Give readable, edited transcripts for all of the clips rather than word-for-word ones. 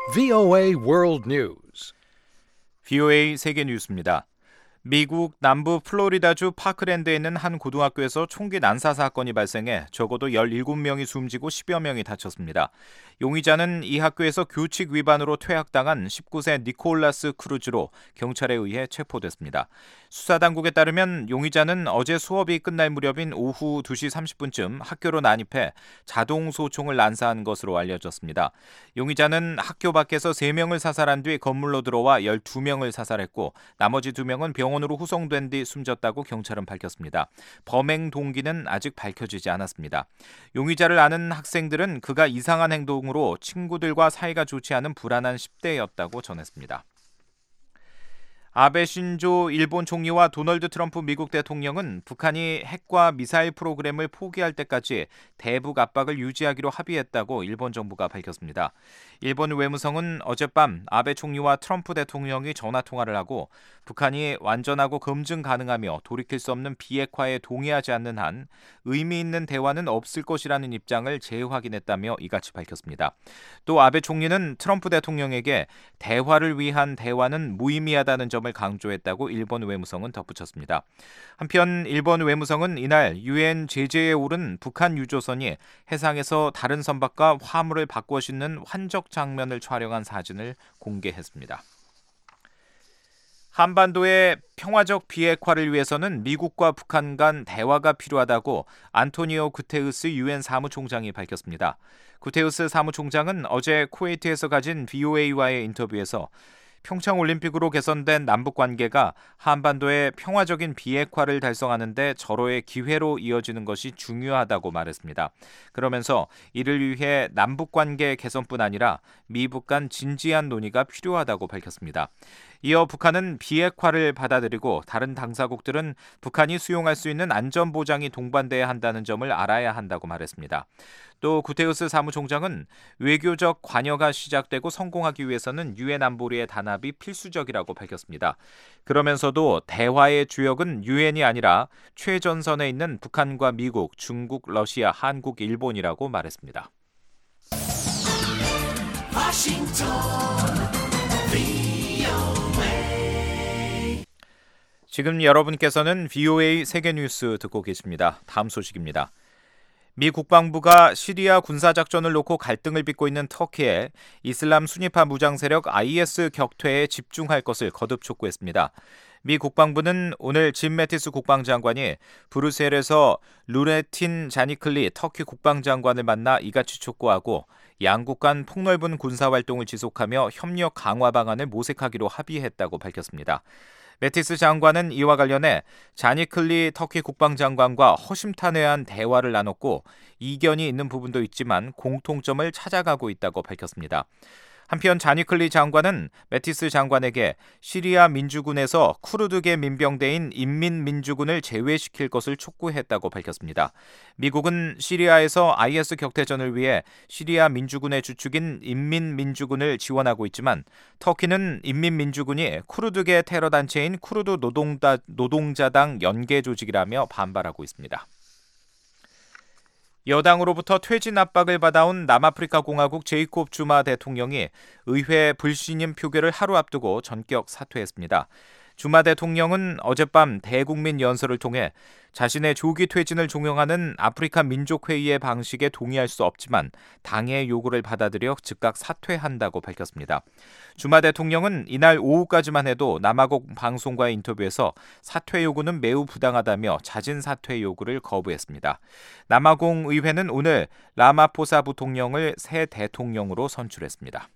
VOA World News. VOA 세계 뉴스입니다. 미국 남부 플로리다주 파크랜드에 있는 한 고등학교에서 총기 난사 사건이 발생해 적어도 17명이 숨지고 10여 명이 다쳤습니다. 용의자는 이 학교에서 규칙 위반으로 퇴학당한 19세 니콜라스 크루즈로 경찰에 의해 체포됐습니다. 수사당국에 따르면 용의자는 어제 수업이 끝날 무렵인 오후 2시 30분쯤 학교로 난입해 자동 소총을 난사한 것으로 알려졌습니다. 용의자는 학교 밖에서 3명을 사살한 뒤 건물로 들어와 12명을 사살했고 나머지 2명은 병원으로 후송된 뒤 숨졌다고 경찰은 밝혔습니다. 범행 동기는 아직 밝혀지지 않았습니다. 용의자를 아는 학생들은 그가 이상한 행동으로 친구들과 사이가 좋지 않은 불안한 10대였다고 전했습니다. 아베 신조 일본 총리와 도널드 트럼프 미국 대통령은 북한이 핵과 미사일 프로그램을 포기할 때까지 대북 압박을 유지하기로 합의했다고 일본 정부가 밝혔습니다. 일본 외무성은 어젯밤 아베 총리와 트럼프 대통령이 전화통화를 하고 북한이 완전하고 검증 가능하며 돌이킬 수 없는 비핵화에 동의하지 않는 한 의미 있는 대화는 없을 것이라는 입장을 재확인했다며 이같이 밝혔습니다. 또 아베 총리는 트럼프 대통령에게 대화를 위한 대화는 무의미하다는 점을 강조했다고 일본 외무성은 덧붙였습니다. 한편 일본 외무성은 이날 유엔 제재에 오른 북한 유조선이 해상에서 다른 선박과 화물을 바꿔 싣는 환적 장면을 촬영한 사진을 공개했습니다. 한반도의 평화적 비핵화를 위해서는 미국과 북한 간 대화가 필요하다고 안토니오 구테우스 유엔 사무총장이 밝혔습니다. 구테우스 사무총장은 어제 쿠웨이트에서 가진 VOA와의 인터뷰에서 평창올림픽으로 개선된 남북관계가 한반도의 평화적인 비핵화를 달성하는 데 절호의 기회로 이어지는 것이 중요하다고 말했습니다. 그러면서 이를 위해 남북관계 개선뿐 아니라 미북 간 진지한 논의가 필요하다고 밝혔습니다. 이어 북한은 비핵화를 받아들이고 다른 당사국들은 북한이 수용할 수 있는 안전보장이 동반돼야 한다는 점을 알아야 한다고 말했습니다. 또 구테우스 사무총장은 외교적 관여가 시작되고 성공하기 위해서는 유엔 안보리의 단합이 필수적이라고 밝혔습니다. 그러면서도 대화의 주역은 유엔이 아니라 최전선에 있는 북한과 미국, 중국, 러시아, 한국, 일본이라고 말했습니다. 지금 여러분께서는 VOA 세계뉴스 듣고 계십니다. 다음 소식입니다. 미 국방부가 시리아 군사작전을 놓고 갈등을 빚고 있는 터키에 이슬람 순위파 무장 세력 IS 격퇴에 집중할 것을 거듭 촉구했습니다. 미 국방부는 오늘 짐 매티스 국방장관이 브뤼셀에서 누레틴 자니클리 터키 국방장관을 만나 이같이 촉구하고 양국 간 폭넓은 군사활동을 지속하며 협력 강화 방안을 모색하기로 합의했다고 밝혔습니다. 매티스 장관은 이와 관련해 자니클리 터키 국방장관과 허심탄회한 대화를 나눴고 이견이 있는 부분도 있지만 공통점을 찾아가고 있다고 밝혔습니다. 한편 자니클리 장관은 매티스 장관에게 시리아 민주군에서 쿠르드계 민병대인 인민민주군을 제외시킬 것을 촉구했다고 밝혔습니다. 미국은 시리아에서 IS 격퇴전을 위해 시리아 민주군의 주축인 인민민주군을 지원하고 있지만 터키는 인민민주군이 쿠르드계 테러단체인 쿠르드 노동자당 연계 조직이라며 반발하고 있습니다. 여당으로부터 퇴진 압박을 받아온 남아프리카 공화국 제이콥 주마 대통령이 의회 불신임 표결을 하루 앞두고 전격 사퇴했습니다. 주마 대통령은 어젯밤 대국민 연설을 통해 자신의 조기 퇴진을 종용하는 아프리카 민족회의의 방식에 동의할 수 없지만 당의 요구를 받아들여 즉각 사퇴한다고 밝혔습니다. 주마 대통령은 이날 오후까지만 해도 남아공 방송과의 인터뷰에서 사퇴 요구는 매우 부당하다며 자진 사퇴 요구를 거부했습니다. 남아공 의회는 오늘 라마포사 부통령을 새 대통령으로 선출했습니다.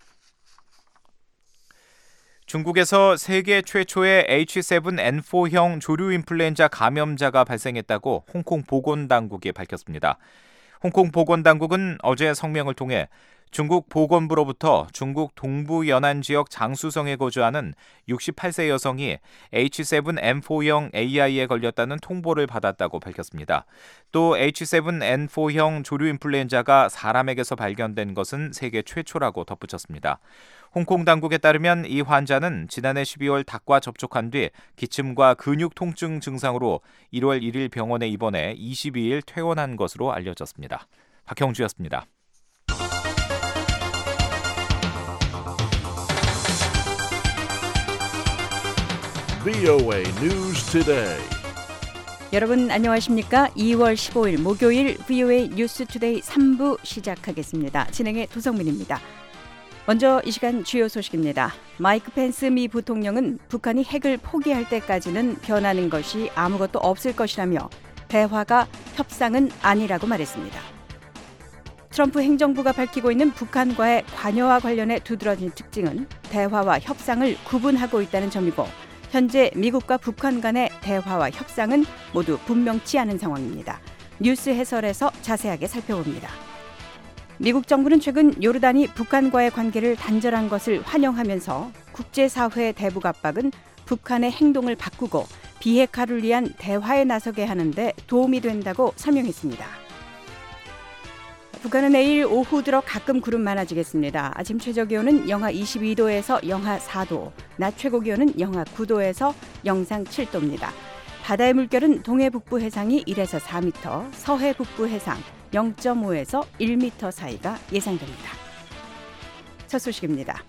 중국에서 세계 최초의 H7N4형 조류 인플루엔자 감염자가 발생했다고 홍콩 보건당국이 밝혔습니다. 홍콩 보건당국은 어제 성명을 통해 중국 보건부로부터 중국 동부 연안 지역 장수성에 거주하는 68세 여성이 H7N4형 AI에 걸렸다는 통보를 받았다고 밝혔습니다. 또 H7N4형 조류 인플루엔자가 사람에게서 발견된 것은 세계 최초라고 덧붙였습니다. 홍콩 당국에 따르면 이 환자는 지난해 12월 닭과 접촉한 뒤 기침과 근육 통증 증상으로 1월 1일 병원에 입원해 22일 퇴원한 것으로 알려졌습니다. 박형주였습니다. VOA News Today. 여러분 안녕하십니까? 2월 15일 목요일 VOA 뉴스 투데이 3부 시작하겠습니다. 진행의 도성민입니다. 먼저 이 시간 주요 소식입니다. 마이크 펜스 미 부통령은 북한이 핵을 포기할 때까지는 변하는 것이 아무것도 없을 것이라며 대화가 협상은 아니라고 말했습니다. 트럼프 행정부가 밝히고 있는 북한과의 관여와 관련해 두드러진 특징은 대화와 협상을 구분하고 있다는 점이고 현재 미국과 북한 간의 대화와 협상은 모두 분명치 않은 상황입니다. 뉴스 해설에서 자세하게 살펴봅니다. 미국 정부는 최근 요르단이 북한과의 관계를 단절한 것을 환영하면서 국제사회의 대북 압박은 북한의 행동을 바꾸고 비핵화를 위한 대화에 나서게 하는데 도움이 된다고 설명했습니다. 북한은 내일 오후 들어 가끔 구름 많아지겠습니다. 아침 최저기온은 영하 22도에서 영하 4도, 낮 최고기온은 영하 9도에서 영상 7도입니다. 바다의 물결은 동해 북부 해상이 1에서 4m, 서해 북부 해상 0.5에서 1m 사이가 예상됩니다. 첫 소식입니다.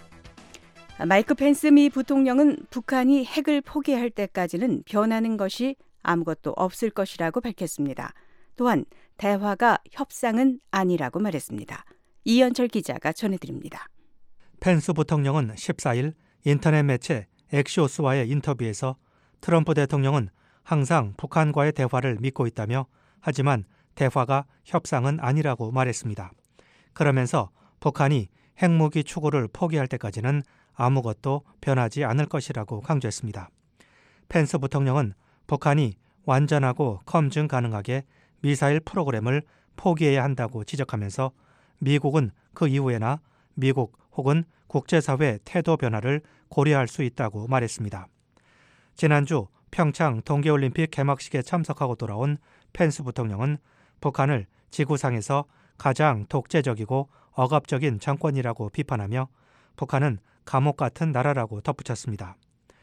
마이크 펜스 미 부통령은 북한이 핵을 포기할 때까지는 변하는 것이 아무것도 없을 것이라고 밝혔습니다. 또한 대화가 협상은 아니라고 말했습니다. 이현철 기자가 전해드립니다. 펜스 부통령은 14일 인터넷 매체 엑시오스와의 인터뷰에서 트럼프 대통령은 항상 북한과의 대화를 믿고 있다며 하지만 대화가 협상은 아니라고 말했습니다. 그러면서 북한이 핵무기 추구를 포기할 때까지는 아무것도 변하지 않을 것이라고 강조했습니다. 펜스 부통령은 북한이 완전하고 검증 가능하게 미사일 프로그램을 포기해야 한다고 지적하면서 미국은 그 이후에나 미국 혹은 국제사회 태도 변화를 고려할 수 있다고 말했습니다. 지난주 평창 동계올림픽 개막식에 참석하고 돌아온 펜스 부통령은 북한을 지구상에서 가장 독재적이고 억압적인 정권이라고 비판하며 북한은 감옥 같은 나라라고 덧붙였습니다.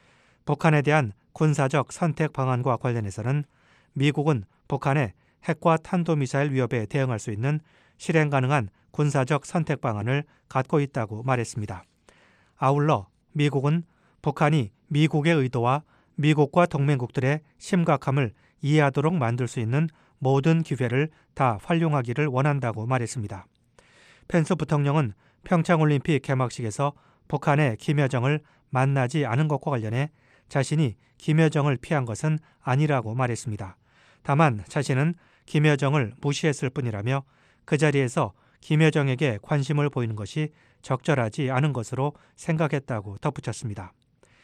북한에 대한 군사적 선택 방안과 관련해서는 미국은 북한의 핵과 탄도미사일 위협에 대응할 수 있는 실행 가능한 군사적 선택 방안을 갖고 있다고 말했습니다. 아울러 미국은 북한이 미국의 의도와 미국과 동맹국들의 심각함을 이해하도록 만들 수 있는 모든 기회를 다 활용하기를 원한다고 말했습니다. 펜스 부통령은 평창올림픽 개막식에서 북한의 김여정을 만나지 않은 것과 관련해 자신이 김여정을 피한 것은 아니라고 말했습니다. 다만 자신은 김여정을 무시했을 뿐이라며 그 자리에서 김여정에게 관심을 보이는 것이 적절하지 않은 것으로 생각했다고 덧붙였습니다.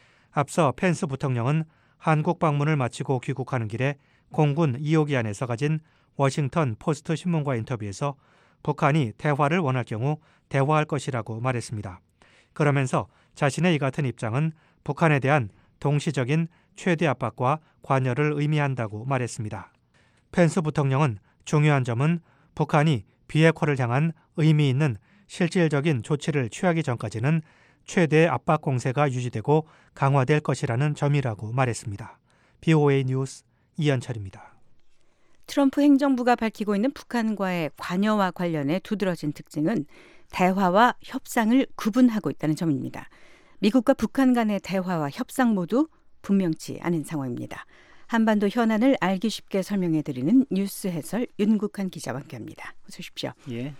앞서 펜스 부통령은 한국 방문을 마치고 귀국하는 길에 공군 2호기 안에서 가진 워싱턴 포스트 신문과 인터뷰에서 북한이 대화를 원할 경우 대화할 것이라고 말했습니다. 그러면서 자신의 이 같은 입장은 북한에 대한 동시적인 최대 압박과 관여를 의미한다고 말했습니다. 펜스 부통령은 중요한 점은 북한이 비핵화를 향한 의미 있는 실질적인 조치를 취하기 전까지는 최대의 압박 공세가 유지되고 강화될 것이라는 점이라고 말했습니다. VOA 뉴스 이현철입니다. 트럼프 행정부가 밝히고 있는 북한과의 관여와 관련해 두드러진 특징은 대화와 협상을 구분하고 있다는 점입니다. 미국과 북한 간의 대화와 협상 모두 분명치 않은 상황입니다. 한반도 현안을 알기 쉽게 설명해드리는 뉴스 해설 윤국한 기자와 함께합니다. 어서 오십시오. 예.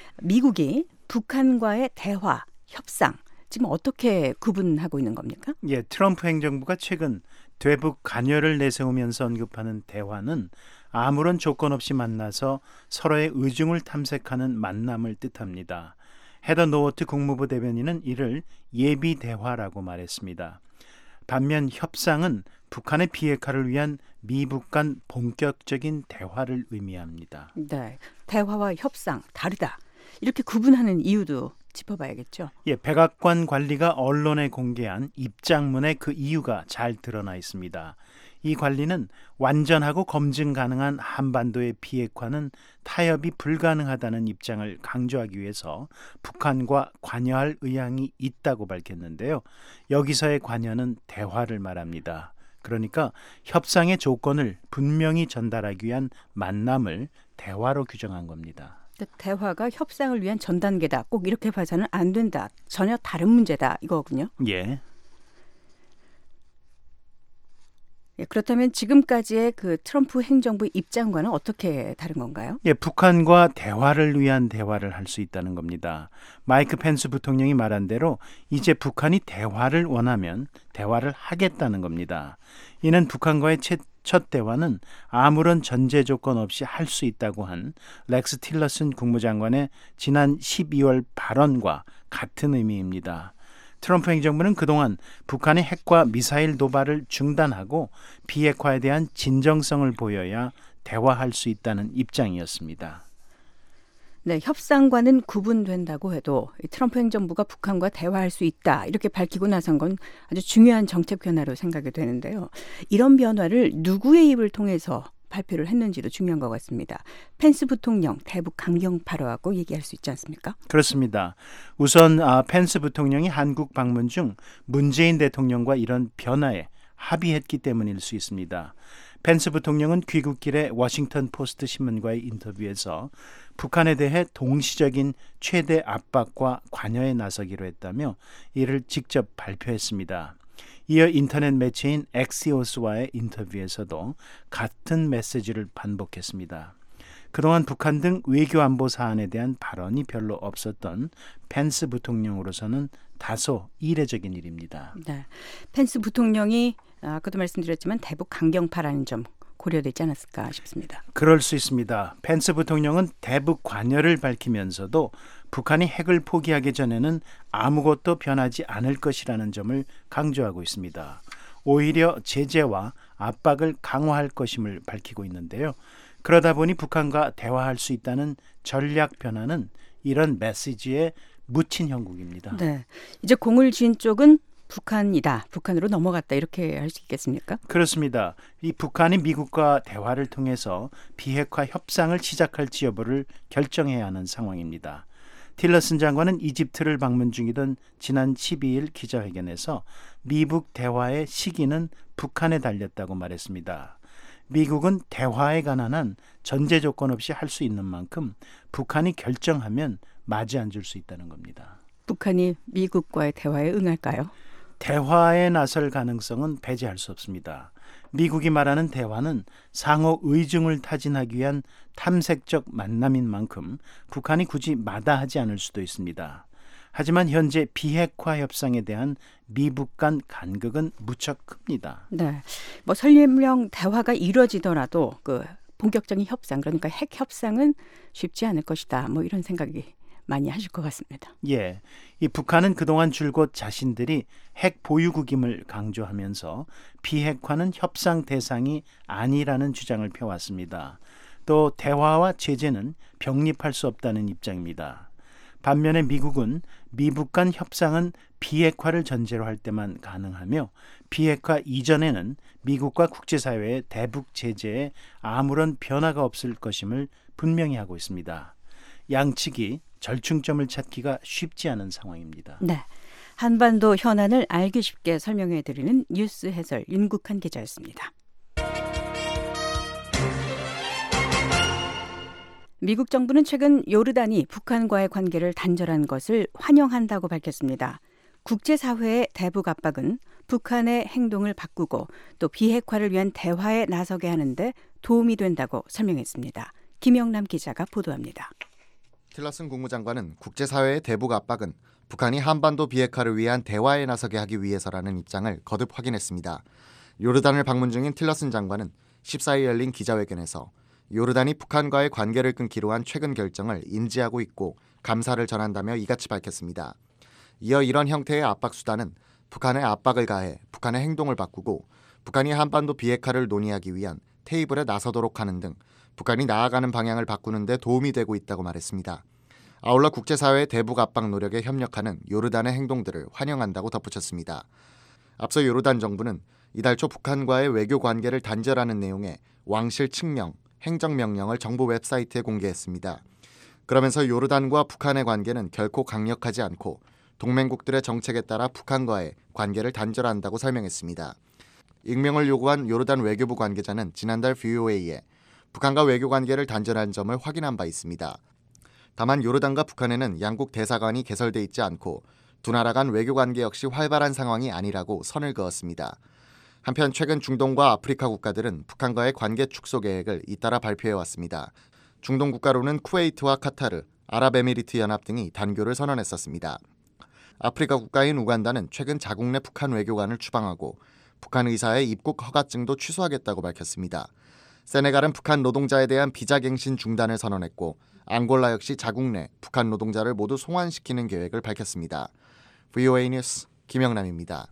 미국이 북한과의 대화, 협상 지금 어떻게 구분하고 있는 겁니까? 예, 트럼프 행정부가 최근 대북 관여를 내세우면서 언급하는 대화는 아무런 조건 없이 만나서 서로의 의중을 탐색하는 만남을 뜻합니다. 헤더 노워트 국무부 대변인은 이를 예비 대화라고 말했습니다. 반면 협상은 북한의 비핵화를 위한 미북 간 본격적인 대화를 의미합니다. 네, 대화와 협상 다르다. 이렇게 구분하는 이유도 짚어봐야겠죠. 예, 백악관 관리가 언론에 공개한 입장문에 그 이유가 잘 드러나 있습니다. 이 관리는 완전하고 검증 가능한 한반도의 비핵화는 타협이 불가능하다는 입장을 강조하기 위해서 북한과 관여할 의향이 있다고 밝혔는데요. 여기서의 관여는 대화를 말합니다. 그러니까 협상의 조건을 분명히 전달하기 위한 만남을 대화로 규정한 겁니다. 대화가 협상을 위한 전 단계다. 꼭 이렇게 봐서는 안 된다. 전혀 다른 문제다. 이거군요. 예. 예, 그렇다면 지금까지의 그 트럼프 행정부 입장과는 어떻게 다른 건가요? 예, 북한과 대화를 위한 대화를 할 수 있다는 겁니다. 마이크 펜스 부통령이 말한 대로 이제 북한이 대화를 원하면 대화를 하겠다는 겁니다. 이는 북한과의 첫 대화는 아무런 전제 조건 없이 할 수 있다고 한 렉스 틸러슨 국무장관의 지난 12월 발언과 같은 의미입니다. 트럼프 행정부는 그동안 북한의 핵과 미사일 도발을 중단하고 비핵화에 대한 진정성을 보여야 대화할 수 있다는 입장이었습니다. 네, 협상과는 구분된다고 해도 이 트럼프 행정부가 북한과 대화할 수 있다 이렇게 밝히고 나선 건 아주 중요한 정책 변화로 생각이 되는데요. 이런 변화를 누구의 입을 통해서 발표를 했는지도 중요한 것 같습니다. 펜스 부통령 대북 강경파라고 얘기할 수 있지 않습니까? 그렇습니다. 우선 펜스 부통령이 한국 방문 중 문재인 대통령과 이런 변화에 합의했기 때문일 수 있습니다. 펜스 부통령은 귀국길에 워싱턴 포스트 신문과의 인터뷰에서 북한에 대해 동시적인 최대 압박과 관여에 나서기로 했다며 이를 직접 발표했습니다. 이어 인터넷 매체인 엑시오스와의 인터뷰에서도 같은 메시지를 반복했습니다. 그동안 북한 등 외교안보 사안에 대한 발언이 별로 없었던 펜스 부통령으로서는 다소 이례적인 일입니다. 네, 펜스 부통령이 아까도 말씀드렸지만 대북 강경파라는 점 고려되지 않았을까 싶습니다. 그럴 수 있습니다. 펜스 부통령은 대북 관여를 밝히면서도 북한이 핵을 포기하기 전에는 아무것도 변하지 않을 것이라는 점을 강조하고 있습니다. 오히려 제재와 압박을 강화할 것임을 밝히고 있는데요. 그러다 보니 북한과 대화할 수 있다는 전략 변화는 이런 메시지에 묻힌 형국입니다. 네, 이제 공을 쥔 쪽은 북한이다. 북한으로 넘어갔다. 이렇게 할 수 있겠습니까? 그렇습니다. 이 북한이 미국과 대화를 통해서 비핵화 협상을 시작할지 여부를 결정해야 하는 상황입니다. 틸러슨 장관은 이집트를 방문 중이던 지난 12일 기자회견에서 미북 대화의 시기는 북한에 달렸다고 말했습니다. 미국은 대화에 관한 한 전제 조건 없이 할 수 있는 만큼 북한이 결정하면 맞이 앉을 수 있다는 겁니다. 북한이 미국과의 대화에 응할까요? 대화에 나설 가능성은 배제할 수 없습니다. 미국이 말하는 대화는 상호 의중을 타진하기 위한 탐색적 만남인 만큼 북한이 굳이 마다하지 않을 수도 있습니다. 하지만 현재 비핵화 협상에 대한 미북 간 간극은 무척 큽니다. 네, 뭐 설령 대화가 이루어지더라도 그 본격적인 협상, 그러니까 핵 협상은 쉽지 않을 것이다. 뭐 이런 생각이 많이 하실 것 같습니다. 예, 이 북한은 그동안 줄곧 자신들이 핵 보유국임을 강조하면서 비핵화는 협상 대상이 아니라는 주장을 펴왔습니다. 또 대화와 제재는 병립할 수 없다는 입장입니다. 반면에 미국은 미북 간 협상은 비핵화를 전제로 할 때만 가능하며 비핵화 이전에는 미국과 국제사회의 대북 제재에 아무런 변화가 없을 것임을 분명히 하고 있습니다. 양측이 절충점을 찾기가 쉽지 않은 상황입니다. 네, 한반도 현안을 알기 쉽게 설명해 드리는 뉴스 해설 윤국한 기자였습니다. 미국 정부는 최근 요르단이 북한과의 관계를 단절한 것을 환영한다고 밝혔습니다. 국제사회의 대북 압박은 북한의 행동을 바꾸고 또 비핵화를 위한 대화에 나서게 하는데 도움이 된다고 설명했습니다. 김영남 기자가 보도합니다. 틸러슨 국무장관은 국제사회의 대북 압박은 북한이 한반도 비핵화를 위한 대화에 나서게 하기 위해서라는 입장을 거듭 확인했습니다. 요르단을 방문 중인 틸러슨 장관은 14일 열린 기자회견에서 요르단이 북한과의 관계를 끊기로 한 최근 결정을 인지하고 있고 감사를 전한다며 이같이 밝혔습니다. 이어 이런 형태의 압박 수단은 북한에 압박을 가해 북한의 행동을 바꾸고 북한이 한반도 비핵화를 논의하기 위한 테이블에 나서도록 하는 등 북한이 나아가는 방향을 바꾸는 데 도움이 되고 있다고 말했습니다. 아울러 국제사회의 대북 압박 노력에 협력하는 요르단의 행동들을 환영한다고 덧붙였습니다. 앞서 요르단 정부는 이달 초 북한과의 외교 관계를 단절하는 내용의 왕실 측명, 행정명령을 정부 웹사이트에 공개했습니다. 그러면서 요르단과 북한의 관계는 결코 강력하지 않고 동맹국들의 정책에 따라 북한과의 관계를 단절한다고 설명했습니다. 익명을 요구한 요르단 외교부 관계자는 지난달 VOA에 북한과 외교 관계를 단절한 점을 확인한 바 있습니다. 다만 요르단과 북한에는 양국 대사관이 개설돼 있지 않고 두 나라 간 외교 관계 역시 활발한 상황이 아니라고 선을 그었습니다. 한편 최근 중동과 아프리카 국가들은 북한과의 관계 축소 계획을 잇따라 발표해왔습니다. 중동 국가로는 쿠웨이트와 카타르, 아랍에미리트 연합 등이 단교를 선언했었습니다. 아프리카 국가인 우간다는 최근 자국 내 북한 외교관을 추방하고 북한 의사의 입국 허가증도 취소하겠다고 밝혔습니다. 세네갈은 북한 노동자에 대한 비자갱신 중단을 선언했고 앙골라 역시 자국 내 북한 노동자를 모두 송환시키는 계획을 밝혔습니다. VOA 뉴스 김영남입니다.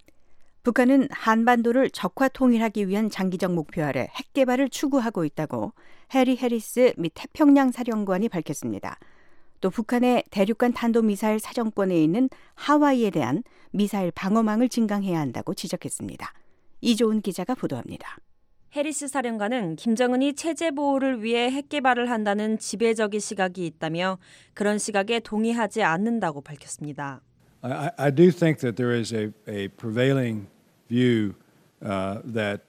북한은 한반도를 적화 통일하기 위한 장기적 목표 아래 핵 개발을 추구하고 있다고 해리 해리스 미 태평양 사령관이 밝혔습니다. 또 북한의 대륙간 탄도미사일 사정권에 있는 하와이에 대한 미사일 방어망을 증강해야 한다고 지적했습니다. 이조은 기자가 보도합니다. 해리스 사령관은 김정은이 체제 보호를 위해 핵 개발을 한다는 지배적인 시각이 있다며 그런 시각에 동의하지 않는다고 밝혔습니다. I do think that there is a prevailing view that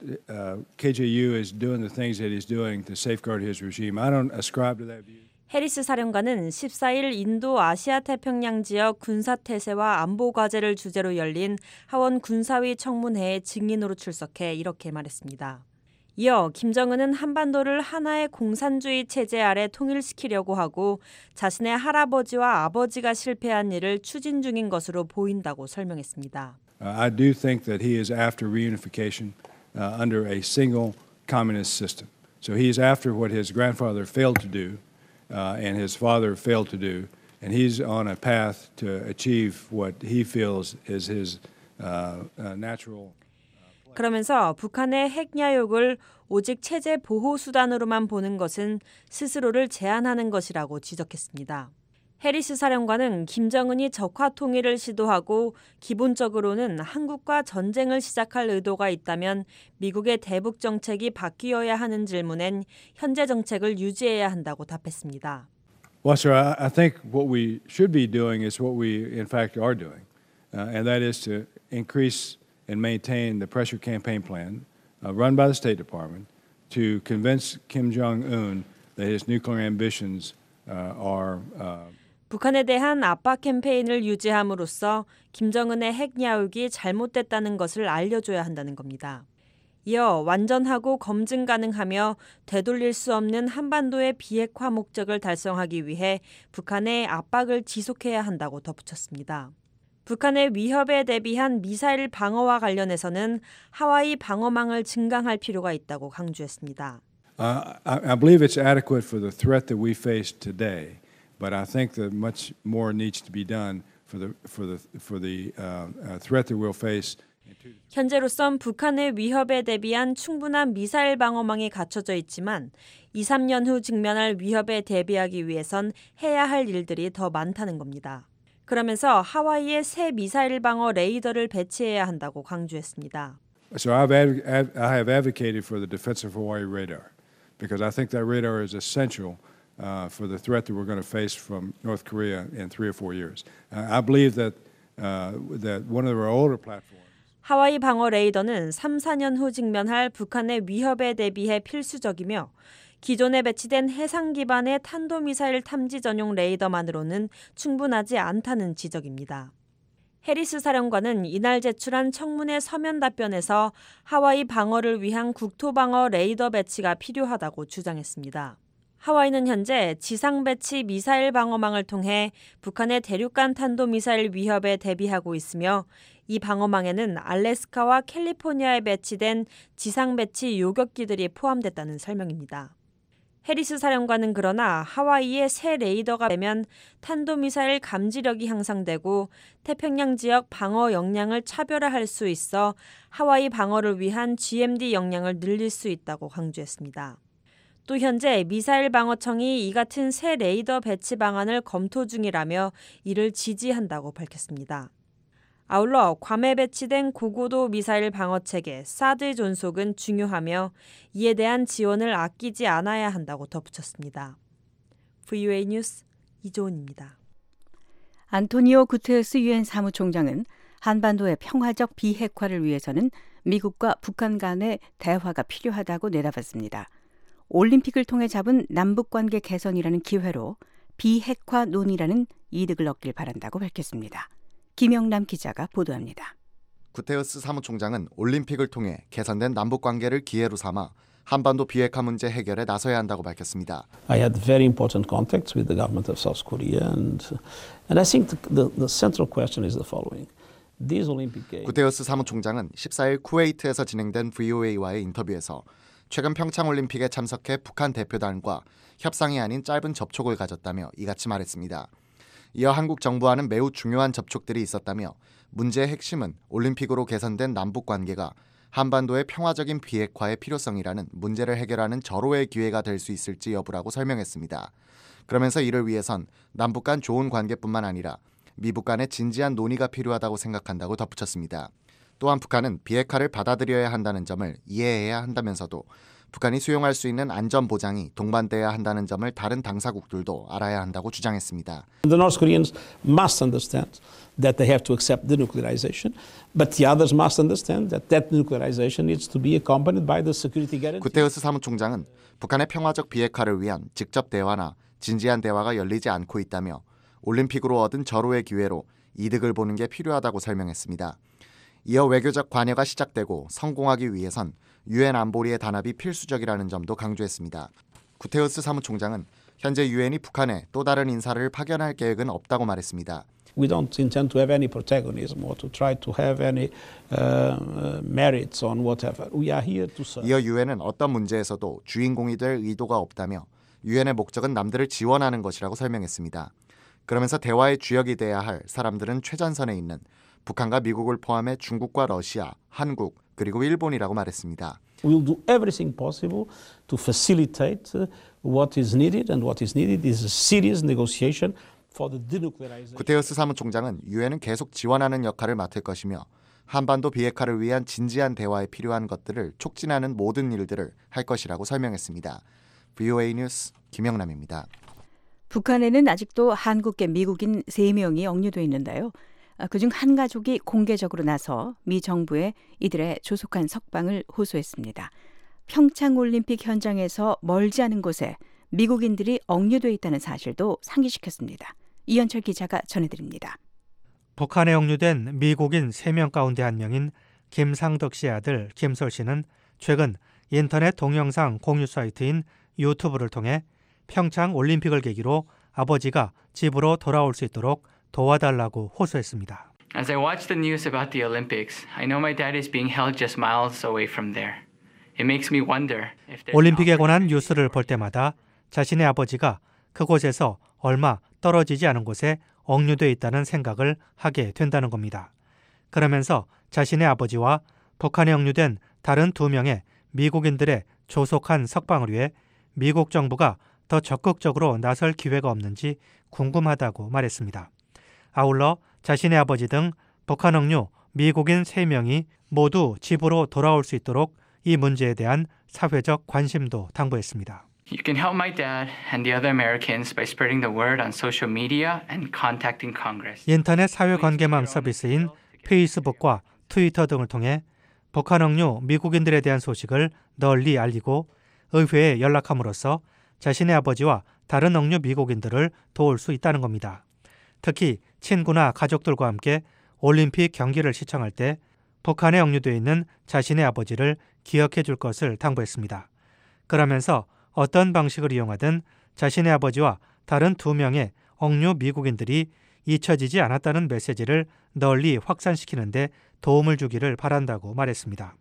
KJU is doing the things that he's doing to safeguard his regime. I don't ascribe to that view. 해리스 사령관은 14일 인도 아시아 태평양 지역 군사 태세와 안보 과제를 주제로 열린 하원 군사위 청문회에 증인으로 출석해 이렇게 말했습니다. 이어 김정은은 한반도를 하나의 공산주의 체제 아래 통일시키려고 하고 자신의 할아버지와 아버지가 실패한 일을 추진 중인 것으로 보인다고 설명했습니다. I do think that he is after reunification under a single communist system. So he is after what his grandfather failed to do and his father failed to do, and he's on a path to achieve what he feels is his natural. 그러면서 북한의 핵 야욕을 오직 체제 보호 수단으로만 보는 것은 스스로를 제한하는 것이라고 지적했습니다. 해리스 사령관은 김정은이 적화 통일을 시도하고 기본적으로는 한국과 전쟁을 시작할 의도가 있다면 미국의 대북 정책이 바뀌어야 하는 질문엔 현재 정책을 유지해야 한다고 답했습니다. Well, sir, I think what we should be doing is what we in fact are doing, and that is to increase and maintain the pressure campaign plan run by the State Department to convince Kim Jong-un that his nuclear ambitions are 북한에 대한 압박 캠페인을 유지함으로써 김정은의 핵 야욕이 잘못됐다는 것을 알려줘야 한다는 겁니다. 이어 완전하고 검증 가능하며 되돌릴 수 없는 한반도의 비핵화 목적을 달성하기 위해 북한의 압박을 지속해야 한다고 덧붙였습니다. 북한의 위협에 대비한 미사일 방어와 관련해서는 하와이 방어망을 증강할 필요가 있다고 강조했습니다. I believe it's adequate for the threat that we face today, but I think that much more needs to be done for the threat that we'll face. 현재로선 북한의 위협에 대비한 충분한 미사일 방어망이 갖춰져 있지만 2, 3년 후 직면할 위협에 대비하기 위해선 해야 할 일들이 더 많다는 겁니다. 그러면서 하와이에 새 미사일 방어 레이더를 배치해야 한다고 강조했습니다. So I have advocated for the defense of Hawaii radar because I think that radar is essential for the threat that we're going to face from North Korea in 3 or 4 years. I believe that one of our older platforms. 하와이 방어 레이더는 3, 4년 후 직면할 북한의 위협에 대비해 필수적이며 기존에 배치된 해상 기반의 탄도미사일 탐지 전용 레이더만으로는 충분하지 않다는 지적입니다. 해리스 사령관은 이날 제출한 청문회 서면 답변에서 하와이 방어를 위한 국토방어 레이더 배치가 필요하다고 주장했습니다. 하와이는 현재 지상 배치 미사일 방어망을 통해 북한의 대륙간 탄도미사일 위협에 대비하고 있으며 이 방어망에는 알래스카와 캘리포니아에 배치된 지상 배치 요격기들이 포함됐다는 설명입니다. 해리스 사령관은 그러나 하와이에 새 레이더가 되면 탄도미사일 감지력이 향상되고 태평양 지역 방어 역량을 차별화할 수 있어 하와이 방어를 위한 GMD 역량을 늘릴 수 있다고 강조했습니다. 또 현재 미사일 방어청이 이 같은 새 레이더 배치 방안을 검토 중이라며 이를 지지한다고 밝혔습니다. 아울러 괌에 배치된 고고도 미사일 방어체계 사드 존속은 중요하며 이에 대한 지원을 아끼지 않아야 한다고 덧붙였습니다. VOA 뉴스 이조은입니다. 안토니오 구테르스 유엔 사무총장은 한반도의 평화적 비핵화를 위해서는 미국과 북한 간의 대화가 필요하다고 내다봤습니다. 올림픽을 통해 잡은 남북관계 개선이라는 기회로 비핵화 논의라는 이득을 얻길 바란다고 밝혔습니다. 김영남 기자가 보도합니다. 구테우스 사무총장은 올림픽을 통해 개선된 남북 관계를 기회로 삼아 한반도 비핵화 문제 해결에 나서야 한다고 밝혔습니다. I had very important contacts with the government of South Korea, and I think the central question is the following: these Olympic Games. 구테우스 사무총장은 14일 쿠웨이트에서 진행된 VOA와의 인터뷰에서 최근 평창 올림픽에 참석해 북한 대표단과 협상이 아닌 짧은 접촉을 가졌다며 이같이 말했습니다. 이어 한국 정부와는 매우 중요한 접촉들이 있었다며 문제의 핵심은 올림픽으로 개선된 남북 관계가 한반도의 평화적인 비핵화의 필요성이라는 문제를 해결하는 절호의 기회가 될 수 있을지 여부라고 설명했습니다. 그러면서 이를 위해선 남북 간 좋은 관계뿐만 아니라 미북 간의 진지한 논의가 필요하다고 생각한다고 덧붙였습니다. 또한 북한은 비핵화를 받아들여야 한다는 점을 이해해야 한다면서도 북한이 수용할 수 있는 안전 보장이 동반돼야 한다는 점을 다른 당사국들도 알아야 한다고 주장했습니다. The North Koreans must understand that they have to accept denuclearization, but the others must understand that that denuclearization needs to be accompanied by the security guarantee. 구테우스 사무총장은 북한의 평화적 비핵화를 위한 직접 대화나 진지한 대화가 열리지 않고 있다며 올림픽으로 얻은 절호의 기회로 이득을 보는 게 필요하다고 설명했습니다. 이어 외교적 관여가 시작되고 성공하기 위해선 유엔 안보리의 단합이 필수적이라는 점도 강조했습니다. 구테우스 사무총장은 현재 유엔이 북한에 또 다른 인사를 파견할 계획은 없다고 말했습니다. We don't intend to have any protagonism or to try to have any merits on whatever. We are here to serve. 이어 유엔은 어떤 문제에서도 주인공이 될 의도가 없다며 유엔의 목적은 남들을 지원하는 것이라고 설명했습니다. 그러면서 대화의 주역이 돼야 할 사람들은 최전선에 있는 북한과 미국을 포함해 중국과 러시아, 한국, 그리고 일본이라고 말했습니다. We will do everything possible to facilitate what is needed, and what is needed is a serious negotiation for the denuclearization. 구테우스 사무총장은 유엔은 계속 지원하는 역할을 맡을 것이며 한반도 비핵화를 위한 진지한 대화에 필요한 것들을 촉진하는 모든 일들을 할 것이라고 설명했습니다. VOA 뉴스 김영남입니다. 북한에는 아직도 한국계 미국인 3명이 억류돼 있는데요. 그중 한 가족이 공개적으로 나서 미 정부에 이들의 조속한 석방을 호소했습니다. 평창올림픽 현장에서 멀지 않은 곳에 미국인들이 억류돼 있다는 사실도 상기시켰습니다. 이현철 기자가 전해드립니다. 북한에 억류된 미국인 3명 가운데 한 명인 김상덕 씨의 아들 김솔 씨는 최근 인터넷 동영상 공유 사이트인 유튜브를 통해 평창 올림픽을 계기로 아버지가 집으로 돌아올 수 있도록 도와달라고 호소했습니다. As I watch the news about the Olympics, I know my dad is being held just miles away from there. It makes me wonder if there's 올림픽에 관한 뉴스를 볼 때마다 자신의 아버지가 그곳에서 얼마 떨어지지 않은 곳에 억류돼 있다는 생각을 하게 된다는 겁니다. 그러면서 자신의 아버지와 북한에 억류된 다른 2명의 미국인들의 조속한 석방을 위해 미국 정부가 더 적극적으로 나설 기회가 없는지 궁금하다고 말했습니다. 아울러 자신의 아버지 등 북한 억류 미국인 3명이 모두 집으로 돌아올 수 있도록 이 문제에 대한 사회적 관심도 당부했습니다. You can help my dad and the other Americans by spreading the word on social media and contacting Congress. 인터넷 사회관계망 서비스인 페이스북과 트위터 등을 통해 북한 억류 미국인들에 대한 소식을 널리 알리고 의회에 연락함으로써 자신의 아버지와 다른 억류 미국인들을 도울 수 있다는 겁니다. 특히 친구나 가족들과 함께 올림픽 경기를 시청할 때 북한에 억류되어 있는 자신의 아버지를 기억해 줄 것을 당부했습니다. 그러면서 어떤 방식을 이용하든 자신의 아버지와 다른 2명의 억류 미국인들이 잊혀지지 않았다는 메시지를 널리 확산시키는 데 도움을 주기를 바란다고 말했습니다.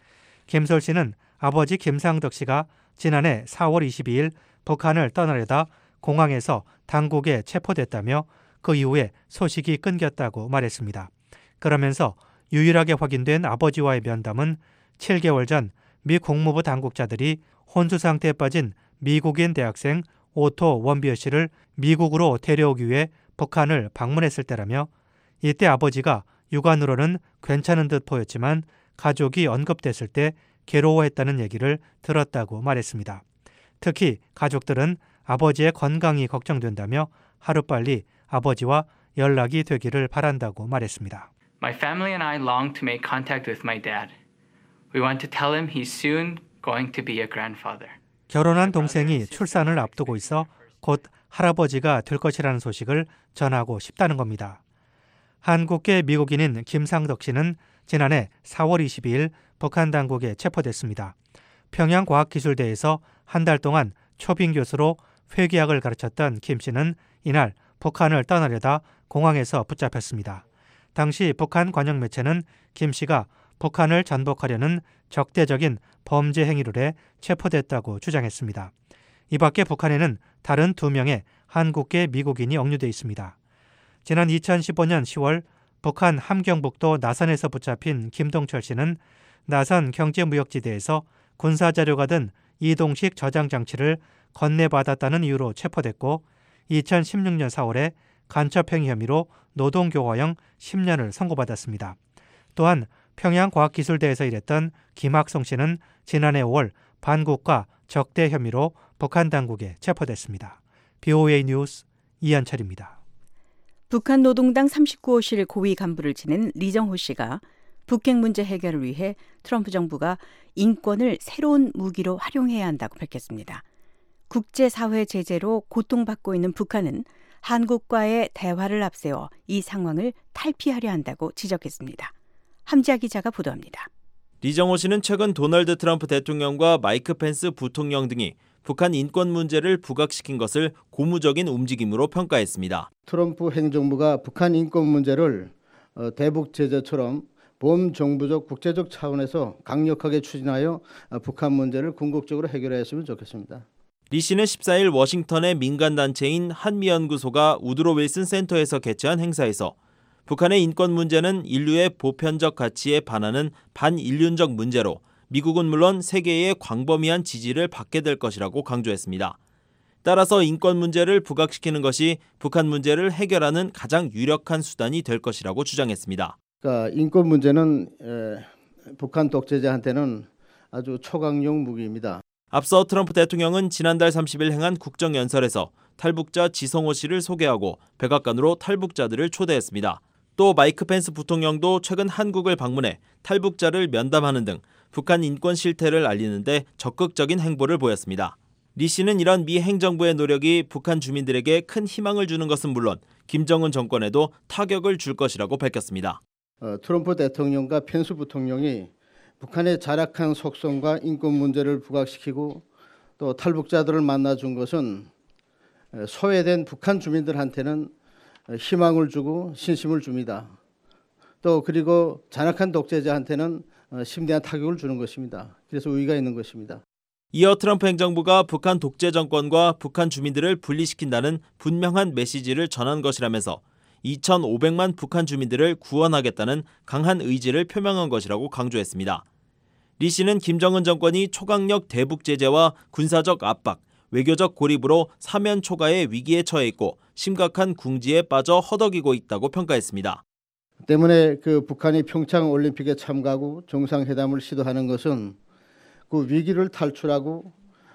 김솔 씨는 아버지 김상덕 씨가 지난해 4월 22일 북한을 떠나려다 공항에서 당국에 체포됐다며 그 이후에 소식이 끊겼다고 말했습니다. 그러면서 유일하게 확인된 아버지와의 면담은 7개월 전 미 국무부 당국자들이 혼수 상태에 빠진 미국인 대학생 오토 원비어 씨를 미국으로 데려오기 위해 북한을 방문했을 때라며 이때 아버지가 육안으로는 괜찮은 듯 보였지만 가족이 언급됐을 때 괴로워했다는 얘기를 들었다고 말했습니다. 특히 가족들은 아버지의 건강이 걱정된다며 하루빨리 아버지와 연락이 되기를 바란다고 말했습니다. My family and I long to make contact with my dad. We want to tell him he's soon going to be a grandfather. 결혼한 동생이 출산을 앞두고 있어 곧 할아버지가 될 것이라는 소식을 전하고 싶다는 겁니다. 한국계 미국인인 김상덕 씨는 지난해 4월 22일 북한 당국에 체포됐습니다. 평양과학기술대에서 한 달 동안 초빙 교수로 회계학을 가르쳤던 김 씨는 이날 북한을 떠나려다 공항에서 붙잡혔습니다. 당시 북한 관영 매체는 김 씨가 북한을 전복하려는 적대적인 범죄 행위를 해 체포됐다고 주장했습니다. 이 밖에 북한에는 다른 2명의 한국계 미국인이 억류돼 있습니다. 지난 2015년 10월 북한 함경북도 나선에서 붙잡힌 김동철 씨는 나선 경제무역지대에서 군사자료가 든 이동식 저장장치를 건네받았다는 이유로 체포됐고 2016년 4월에 간첩행위 혐의로 노동교화형 10년을 선고받았습니다. 또한 평양과학기술대에서 일했던 김학성 씨는 지난해 5월 반국가 적대 혐의로 북한 당국에 체포됐습니다. BOA 뉴스 이한철입니다. 북한 노동당 39호실 고위 간부를 지낸 리정호 씨가 북핵 문제 해결을 위해 트럼프 정부가 인권을 새로운 무기로 활용해야 한다고 밝혔습니다. 국제사회 제재로 고통받고 있는 북한은 한국과의 대화를 앞세워 이 상황을 탈피하려 한다고 지적했습니다. 함지아 기자가 보도합니다. 리정호 씨는 최근 도널드 트럼프 대통령과 마이크 펜스 부통령 등이 북한 인권 문제를 부각시킨 것을 고무적인 움직임으로 평가했습니다. 트럼프 행정부가 북한 인권 문제를 대북 제재처럼 범정부적 국제적 차원에서 강력하게 추진하여 북한 문제를 궁극적으로 해결했으면 좋겠습니다. 리 씨는 14일 워싱턴의 민간단체인 한미연구소가 우드로 윌슨 센터에서 개최한 행사에서 북한의 인권 문제는 인류의 보편적 가치에 반하는 반인륜적 문제로 미국은 물론 세계의 광범위한 지지를 받게 될 것이라고 강조했습니다. 따라서 인권 문제를 부각시키는 것이 북한 문제를 해결하는 가장 유력한 수단이 될 것이라고 주장했습니다. 그러니까 인권 문제는 북한 독재자한테는 아주 초강력 무기입니다. 앞서 트럼프 대통령은 지난달 30일 행한 국정연설에서 탈북자 지성호 씨를 소개하고 백악관으로 탈북자들을 초대했습니다. 또 마이크 펜스 부통령도 최근 한국을 방문해 탈북자를 면담하는 등 북한 인권 실태를 알리는데 적극적인 행보를 보였습니다. 리 씨는 이런 미 행정부의 노력이 북한 주민들에게 큰 희망을 주는 것은 물론 김정은 정권에도 타격을 줄 것이라고 밝혔습니다. 트럼프 대통령과 펜스 부통령이 북한의 자락한 속성과 인권 문제를 부각시키고 또 탈북자들을 만나준 것은 소외된 북한 주민들한테는 희망을 주고 신심을 줍니다. 또 그리고 잔악한 독재자한테는 심대한 타격을 주는 것입니다. 그래서 의의가 있는 것입니다. 이어 트럼프 행정부가 북한 독재 정권과 북한 주민들을 분리시킨다는 분명한 메시지를 전한 것이라면서 2,500만 북한 주민들을 구원하겠다는 강한 의지를 표명한 것이라고 강조했습니다. 리 씨는 김정은 정권이 초강력 대북 제재와 군사적 압박, 외교적 고립으로 사면 초가의 위기에 처해 있고 심각한 궁지에 빠져 허덕이고 있다고 평가했습니다. 때문에 북한이 평창 올림픽에 참가하고 정상회담을 시도하는 것은 그 위기를 탈출하고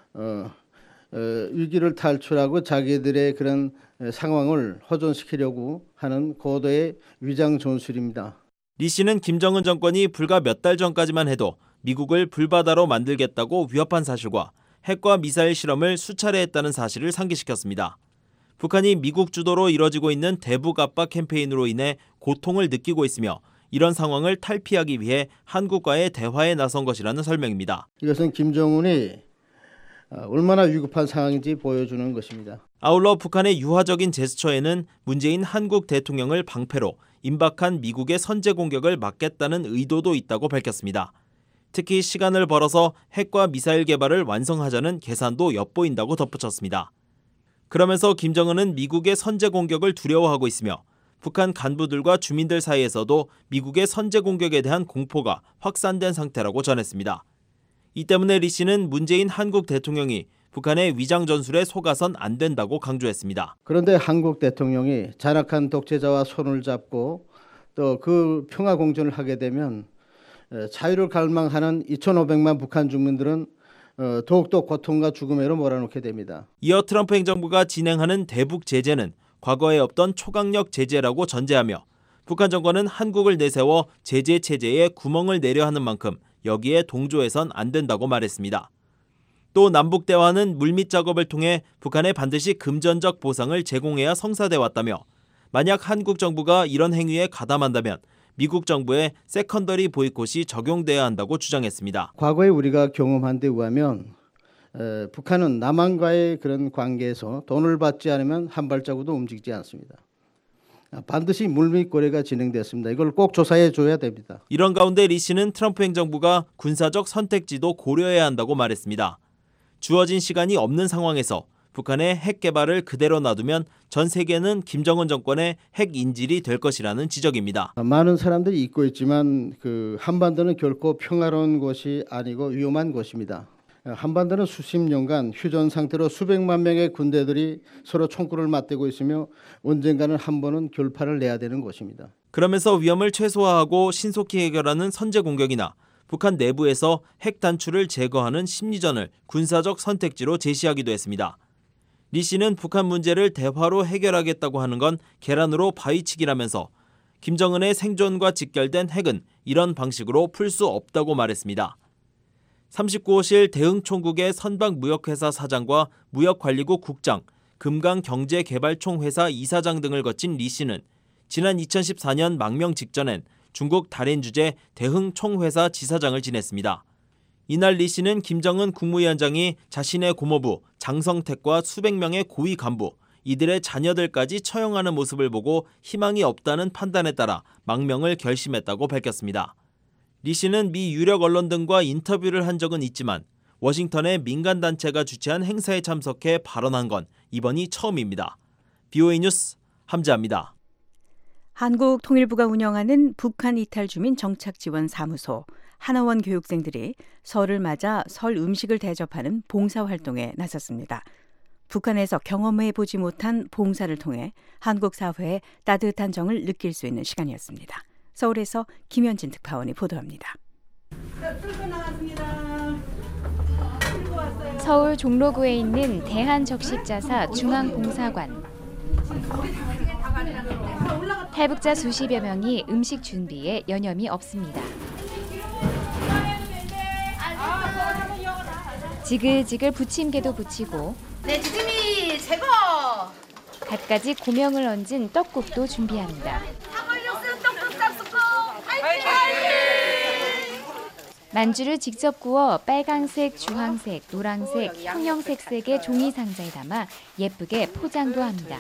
자기들의 그런 상황을 호전시키려고 하는 고도의 위장 전술입니다. 리 씨는 김정은 정권이 불과 몇 달 전까지만 해도 미국을 불바다로 만들겠다고 위협한 사실과 핵과 미사일 실험을 수차례 했다는 사실을 상기시켰습니다. 북한이 미국 주도로 이뤄지고 있는 대북 압박 캠페인으로 인해 고통을 느끼고 있으며 이런 상황을 탈피하기 위해 한국과의 대화에 나선 것이라는 설명입니다. 이것은 김정은이 얼마나 위급한 상황인지 보여주는 것입니다. 아울러 북한의 유화적인 제스처에는 문재인 한국 대통령을 방패로 임박한 미국의 선제 공격을 막겠다는 의도도 있다고 밝혔습니다. 특히 시간을 벌어서 핵과 미사일 개발을 완성하자는 계산도 엿보인다고 덧붙였습니다. 그러면서 김정은은 미국의 선제 공격을 두려워하고 있으며 북한 간부들과 주민들 사이에서도 미국의 선제 공격에 대한 공포가 확산된 상태라고 전했습니다. 이 때문에 리 씨는 문재인 한국 대통령이 북한의 위장 전술에 속아선 안 된다고 강조했습니다. 그런데 한국 대통령이 잔악한 독재자와 손을 잡고 또 그 평화 공존을 하게 되면 자유를 갈망하는 2,500만 북한 주민들은 더욱더 고통과 죽음으로 몰아넣게 됩니다. 이어 트럼프 행정부가 진행하는 대북 제재는 과거에 없던 초강력 제재라고 전제하며 북한 정권은 한국을 내세워 제재 체제에 구멍을 내려 하는 만큼 여기에 동조해선 안 된다고 말했습니다. 또 남북 대화는 물밑 작업을 통해 북한에 반드시 금전적 보상을 제공해야 성사돼 왔다며 만약 한국 정부가 이런 행위에 가담한다면 미국 정부의 세컨더리 보이콧이 적용돼야 한다고 주장했습니다. 과거에 우리가 경험한 데 의하면 북한은 남한과의 그런 관계에서 돈을 받지 않으면 한 발자국도 움직이지 않습니다. 반드시 물밑거래가 진행됐습니다. 이걸 꼭 조사해 줘야 됩니다. 이런 가운데 리 씨는 트럼프 행정부가 군사적 선택지도 고려해야 한다고 말했습니다. 주어진 시간이 없는 상황에서 북한의 핵 개발을 그대로 놔두면 전 세계는 김정은 정권의 핵 인질이 될 것이라는 지적입니다. 많은 사람들이 잊고 있지만 한반도는 결코 평화로운 곳이 아니고 위험한 곳입니다. 한반도는 수십 년간 휴전 상태로 수백만 명의 군대들이 서로 총구를 맞대고 있으며 언젠가는 한 번은 결판을 내야 되는 곳입니다. 그러면서 위험을 최소화하고 신속히 해결하는 선제 공격이나 북한 내부에서 핵 단추를 제거하는 심리전을 군사적 선택지로 제시하기도 했습니다. 리 씨는 북한 문제를 대화로 해결하겠다고 하는 건 계란으로 바위치기라면서 김정은의 생존과 직결된 핵은 이런 방식으로 풀 수 없다고 말했습니다. 39호실 대흥총국의 선박무역회사 사장과 무역관리국 국장, 금강경제개발총회사 이사장 등을 거친 리 씨는 지난 2014년 망명 직전엔 중국 달인 주재 대흥총회사 지사장을 지냈습니다. 이날 리 씨는 김정은 국무위원장이 자신의 고모부 장성택과 수백 명의 고위 간부, 이들의 자녀들까지 처형하는 모습을 보고 희망이 없다는 판단에 따라 망명을 결심했다고 밝혔습니다. 리 씨는 미 유력 언론 등과 인터뷰를 한 적은 있지만 워싱턴의 민간단체가 주최한 행사에 참석해 발언한 건 이번이 처음입니다. BOA 뉴스 함재합니다. 한국통일부가 운영하는 북한 이탈 주민 정착 지원 사무소 하나원 교육생들이 설을 맞아 설 음식을 대접하는 봉사활동에 나섰습니다. 북한에서 경험해보지 못한 봉사를 통해 한국 사회의 따뜻한 정을 느낄 수 있는 시간이었습니다. 서울에서 김현진 특파원이 보도합니다. 서울 종로구에 있는 대한적십자사 중앙봉사관. 탈북자 수십여 명이 음식 준비에 여념이 없습니다. 지글지글 부침개도 부치고 네, 지금이 최고! 갖가지 고명을 얹은 떡국도 준비합니다. 만주를 직접 구워 빨강색, 주황색, 노란색, 형형색 색의 종이 상자에 담아 예쁘게 포장도 합니다.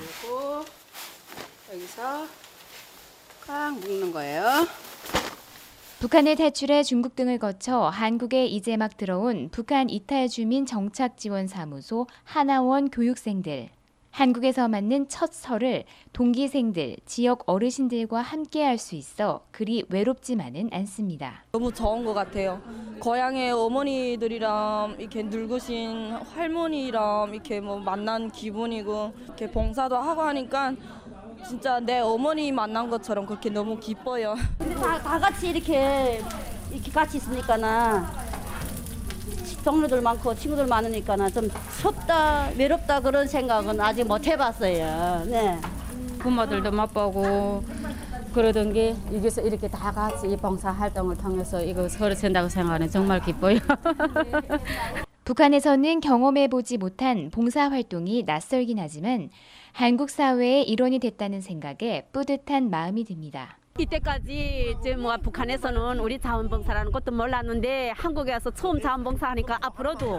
여기서 꽉 묶는 거예요. 북한을 탈출해 중국 등을 거쳐 한국에 이제 막 들어온 북한 이탈 주민 정착 지원 사무소 하나원 교육생들. 한국에서 맞는 첫 설을 동기생들, 지역 어르신들과 함께 할 수 있어 그리 외롭지만은 않습니다. 너무 좋은 것 같아요. 고향의 어머니들이랑 이렇게 늙으신 할머니랑 이렇게 만난 기분이고 이렇게 봉사도 하고 하니까 진짜 내 어머니 만난 것처럼 그렇게 너무 기뻐요. 근데 다 같이 이렇게 같이 있으니까는 동료들 많고 친구들 많으니까는 좀 섭다 외롭다 그런 생각은 아직 못 해봤어요. 네. 부모들도 못 보고 그러던 게 여기서 이렇게 다 같이 봉사 활동을 통해서 이거 서로 준다고 생각하는 정말 기뻐요. 북한에서는 경험해보지 못한 봉사활동이 낯설긴 하지만 한국 사회의 일원이 됐다는 생각에 뿌듯한 마음이 듭니다. 이때까지 지금 북한에서는 우리 자원봉사라는 것도 몰랐는데 한국에 와서 처음 자원봉사하니까 앞으로도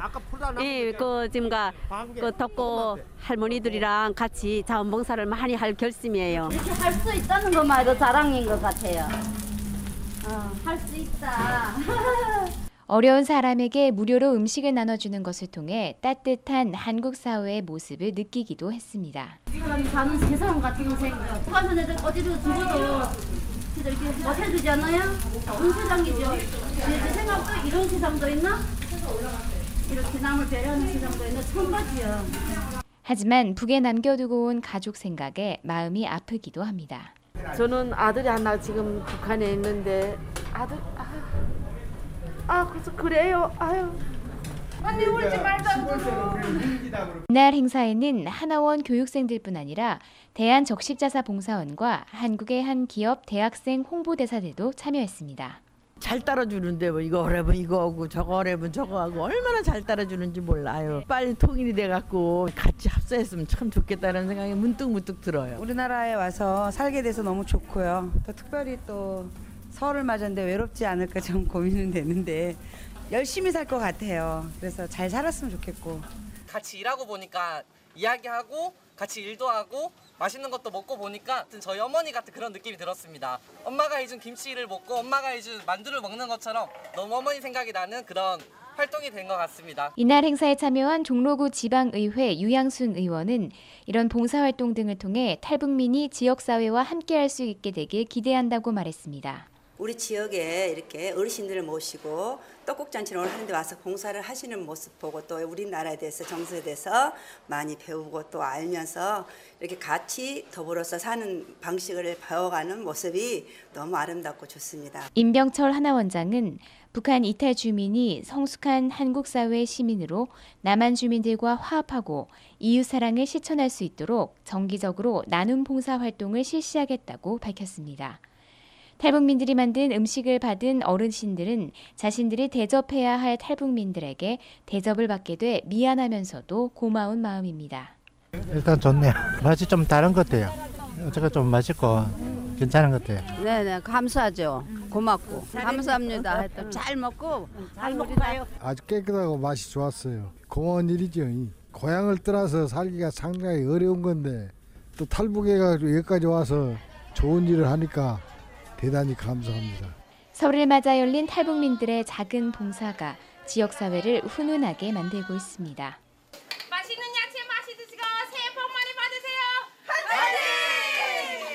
지금 덕고 할머니들이랑 같이 자원봉사를 많이 할 결심이에요. 이렇게 할 수 있다는 것만으로 자랑인 것 같아요. 할 수 있다. 어려운 사람에게 무료로 음식을 나눠주는 것을 통해 따뜻한 한국 사회의 모습을 느끼기도 했습니다. 사람이 사는 세상 같은 생각. 북한 애들 어디로 죽어도 이렇게 못 해주지 않나요? 좋은 세상이죠. 제 생각도 이런 세상도 있나? 이렇게 남을 배려하는 세상도 있나? 처음 봤지요. 하지만 북에 남겨두고 온 가족 생각에 마음이 아프기도 합니다. 저는 아들이 하나 지금 북한에 있는데 아들 그래서 그래요. 아유. 언니 울지 말자고. 이날 행사에는 하나원 교육생들뿐 아니라 대한적십자사 봉사원과 한국의 한 기업 대학생 홍보대사들도 참여했습니다. 잘 따라주는데 뭐 이거 하려면 이거 하고 저거 하려면 저거 하고 얼마나 잘 따라주는지 몰라요. 빨리 통일이 돼갖고 같이 합사했으면 참 좋겠다는 생각이 문득 들어요. 우리나라에 와서 살게 돼서 너무 좋고요. 또 특별히 또 설을 맞았는데 외롭지 않을까 좀 고민은 되는데 열심히 살 것 같아요. 그래서 잘 살았으면 좋겠고. 같이 일하고 보니까 이야기하고 같이 일도 하고 맛있는 것도 먹고 보니까 저희 어머니 같은 그런 느낌이 들었습니다. 엄마가 해준 김치를 먹고 엄마가 해준 만두를 먹는 것처럼 너무 어머니 생각이 나는 그런 활동이 된 것 같습니다. 이날 행사에 참여한 종로구 지방의회 유양순 의원은 이런 봉사활동 등을 통해 탈북민이 지역사회와 함께할 수 있게 되길 기대한다고 말했습니다. 우리 지역에 이렇게 어르신들을 모시고 떡국잔치를 하는데 와서 봉사를 하시는 모습 보고 또 우리나라에 대해서 정서에 대해서 많이 배우고 또 알면서 이렇게 같이 더불어서 사는 방식을 배워가는 모습이 너무 아름답고 좋습니다. 임병철 하나원장은 북한 이탈 주민이 성숙한 한국 사회 시민으로 남한 주민들과 화합하고 이웃 사랑을 실천할 수 있도록 정기적으로 나눔 봉사 활동을 실시하겠다고 밝혔습니다. 탈북민들이 만든 음식을 받은 어르신들은 자신들이 대접해야 할 탈북민들에게 대접을 받게 돼 미안하면서도 고마운 마음입니다. 일단 좋네요. 맛이 좀 다른 것 같아요. 어쨌든 좀 맛있고 괜찮은 것 같아요. 네네 감사하죠. 고맙고 감사합니다. 하여튼 잘 먹고 가요. 아주 깨끗하고 맛이 좋았어요. 고마운 일이죠. 고향을 떠나서 살기가 상당히 어려운 건데 또 탈북해가지고 여기까지 와서 좋은 일을 하니까 대단히 감사합니다. 설을 맞아 열린 탈북민들의 작은 봉사가 지역사회를 훈훈하게 만들고 있습니다. 맛있는 야채 많이 드시고 새해 복 많이 받으세요.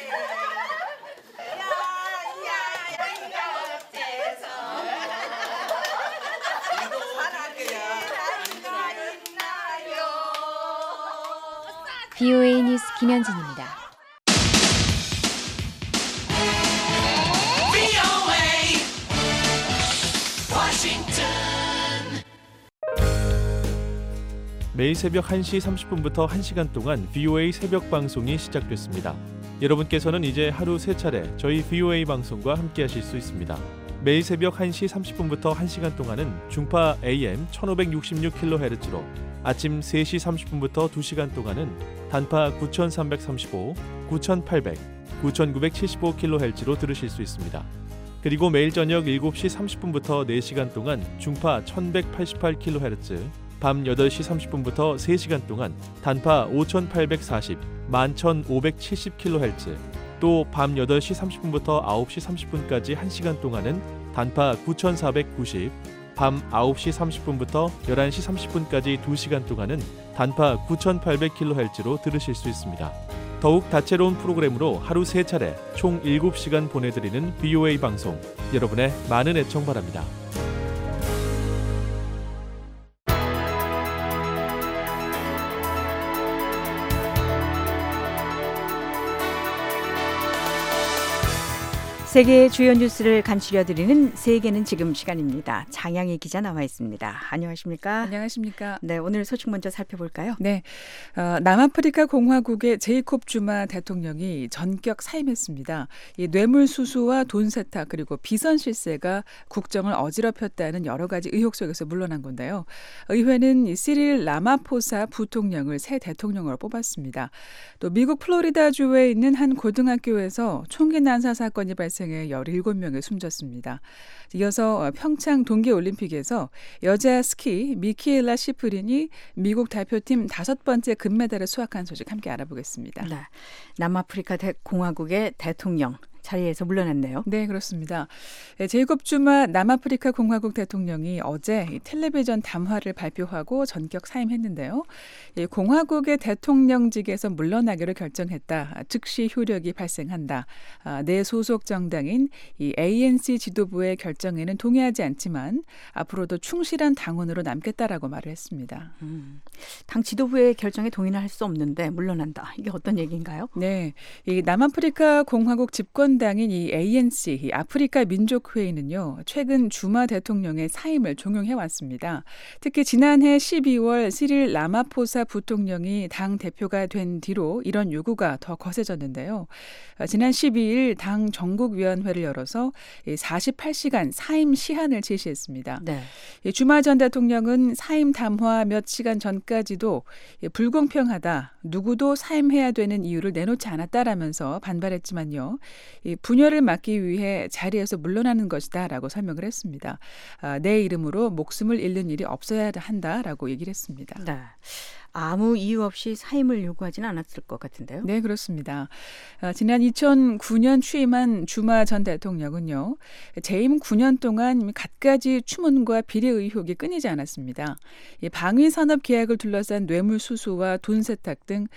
VOA 뉴스 김현진입니다. 매일 새벽 1시 30분부터 1시간 동안 VOA 새벽 방송이 시작됐습니다. 여러분께서는 이제 하루 3차례 저희 VOA 방송과 함께하실 수 있습니다. 매일 새벽 1시 30분부터 1시간 동안은 중파 AM 1566kHz로 아침 3시 30분부터 2시간 동안은 단파 9335, 9800, 9975kHz로 들으실 수 있습니다. 그리고 매일 저녁 7시 30분부터 4시간 동안 중파 1188kHz, 밤 8시 30분부터 3시간 동안 단파 5840, 11570kHz, 또 밤 8시 30분부터 9시 30분까지 1시간 동안은 단파 9490, 밤 9시 30분부터 11시 30분까지 2시간 동안은 단파 9800kHz로 들으실 수 있습니다. 더욱 다채로운 프로그램으로 하루 3차례 총 7시간 보내드리는 VOA 방송, 여러분의 많은 애청 바랍니다. 세계의 주요 뉴스를 간추려드리는 세계는 지금 시간입니다. 장양희 기자 나와 있습니다. 안녕하십니까? 안녕하십니까? 네, 오늘 소식 먼저 살펴볼까요? 네, 남아프리카 공화국의 제이콥 주마 대통령이 전격 사임했습니다. 이 뇌물수수와 돈 세탁 그리고 비선 실세가 국정을 어지럽혔다는 여러 가지 의혹 속에서 물러난 건데요. 의회는 시릴 라마포사 부통령을 새 대통령으로 뽑았습니다. 또 미국 플로리다주에 있는 한 고등학교에서 총기 난사 사건이 발생해 17명이 숨졌습니다. 이어서 평창 동계올림픽에서 여자 스키 미키엘라 시프린이 미국 대표팀 5번째 금메달을 수확한 소식 함께 알아보겠습니다. 네, 남아프리카 공화국의 대통령 자리에서 물러났네요. 네, 그렇습니다. 제이콥 주마 남아프리카 공화국 대통령이 어제 텔레비전 담화를 발표하고 전격 사임했는데요. 공화국의 대통령직에서 물러나기로 결정했다. 즉시 효력이 발생한다. 내 소속 정당인 이 ANC 지도부의 결정에는 동의하지 않지만 앞으로도 충실한 당원으로 남겠다라고 말을 했습니다. 당 지도부의 결정에 동의는 할 수 없는데 물러난다. 이게 어떤 얘기인가요? 네, 이 남아프리카 공화국 집권 집권당인 이 ANC, 이 아프리카 민족회의는요, 최근 주마 대통령의 사임을 종용해 왔습니다. 특히 지난해 12월 시릴 라마포사 부통령이 당 대표가 된 뒤로 이런 요구가 더 거세졌는데요. 지난 12일 당 전국위원회를 열어서 48시간 사임 시한을 제시했습니다. 네. 주마 전 대통령은 사임 담화 몇 시간 전까지도 불공평하다, 누구도 사임해야 되는 이유를 내놓지 않았다라면서 반발했지만요. 분열을 막기 위해 자리에서 물러나는 것이다라고 설명을 했습니다. 내 이름으로 목숨을 잃는 일이 없어야 한다라고 얘기를 했습니다. 네. 아무 이유 없이 사임을 요구하지는 않았을 것 같은데요. 네, 그렇습니다. 지난 2009년 취임한 주마 전 대통령은요, 재임 9년 동안 갖가지 추문과 비리 의혹이 끊이지 않았습니다. 방위산업 계약을 둘러싼 뇌물수수와 돈 세탁 등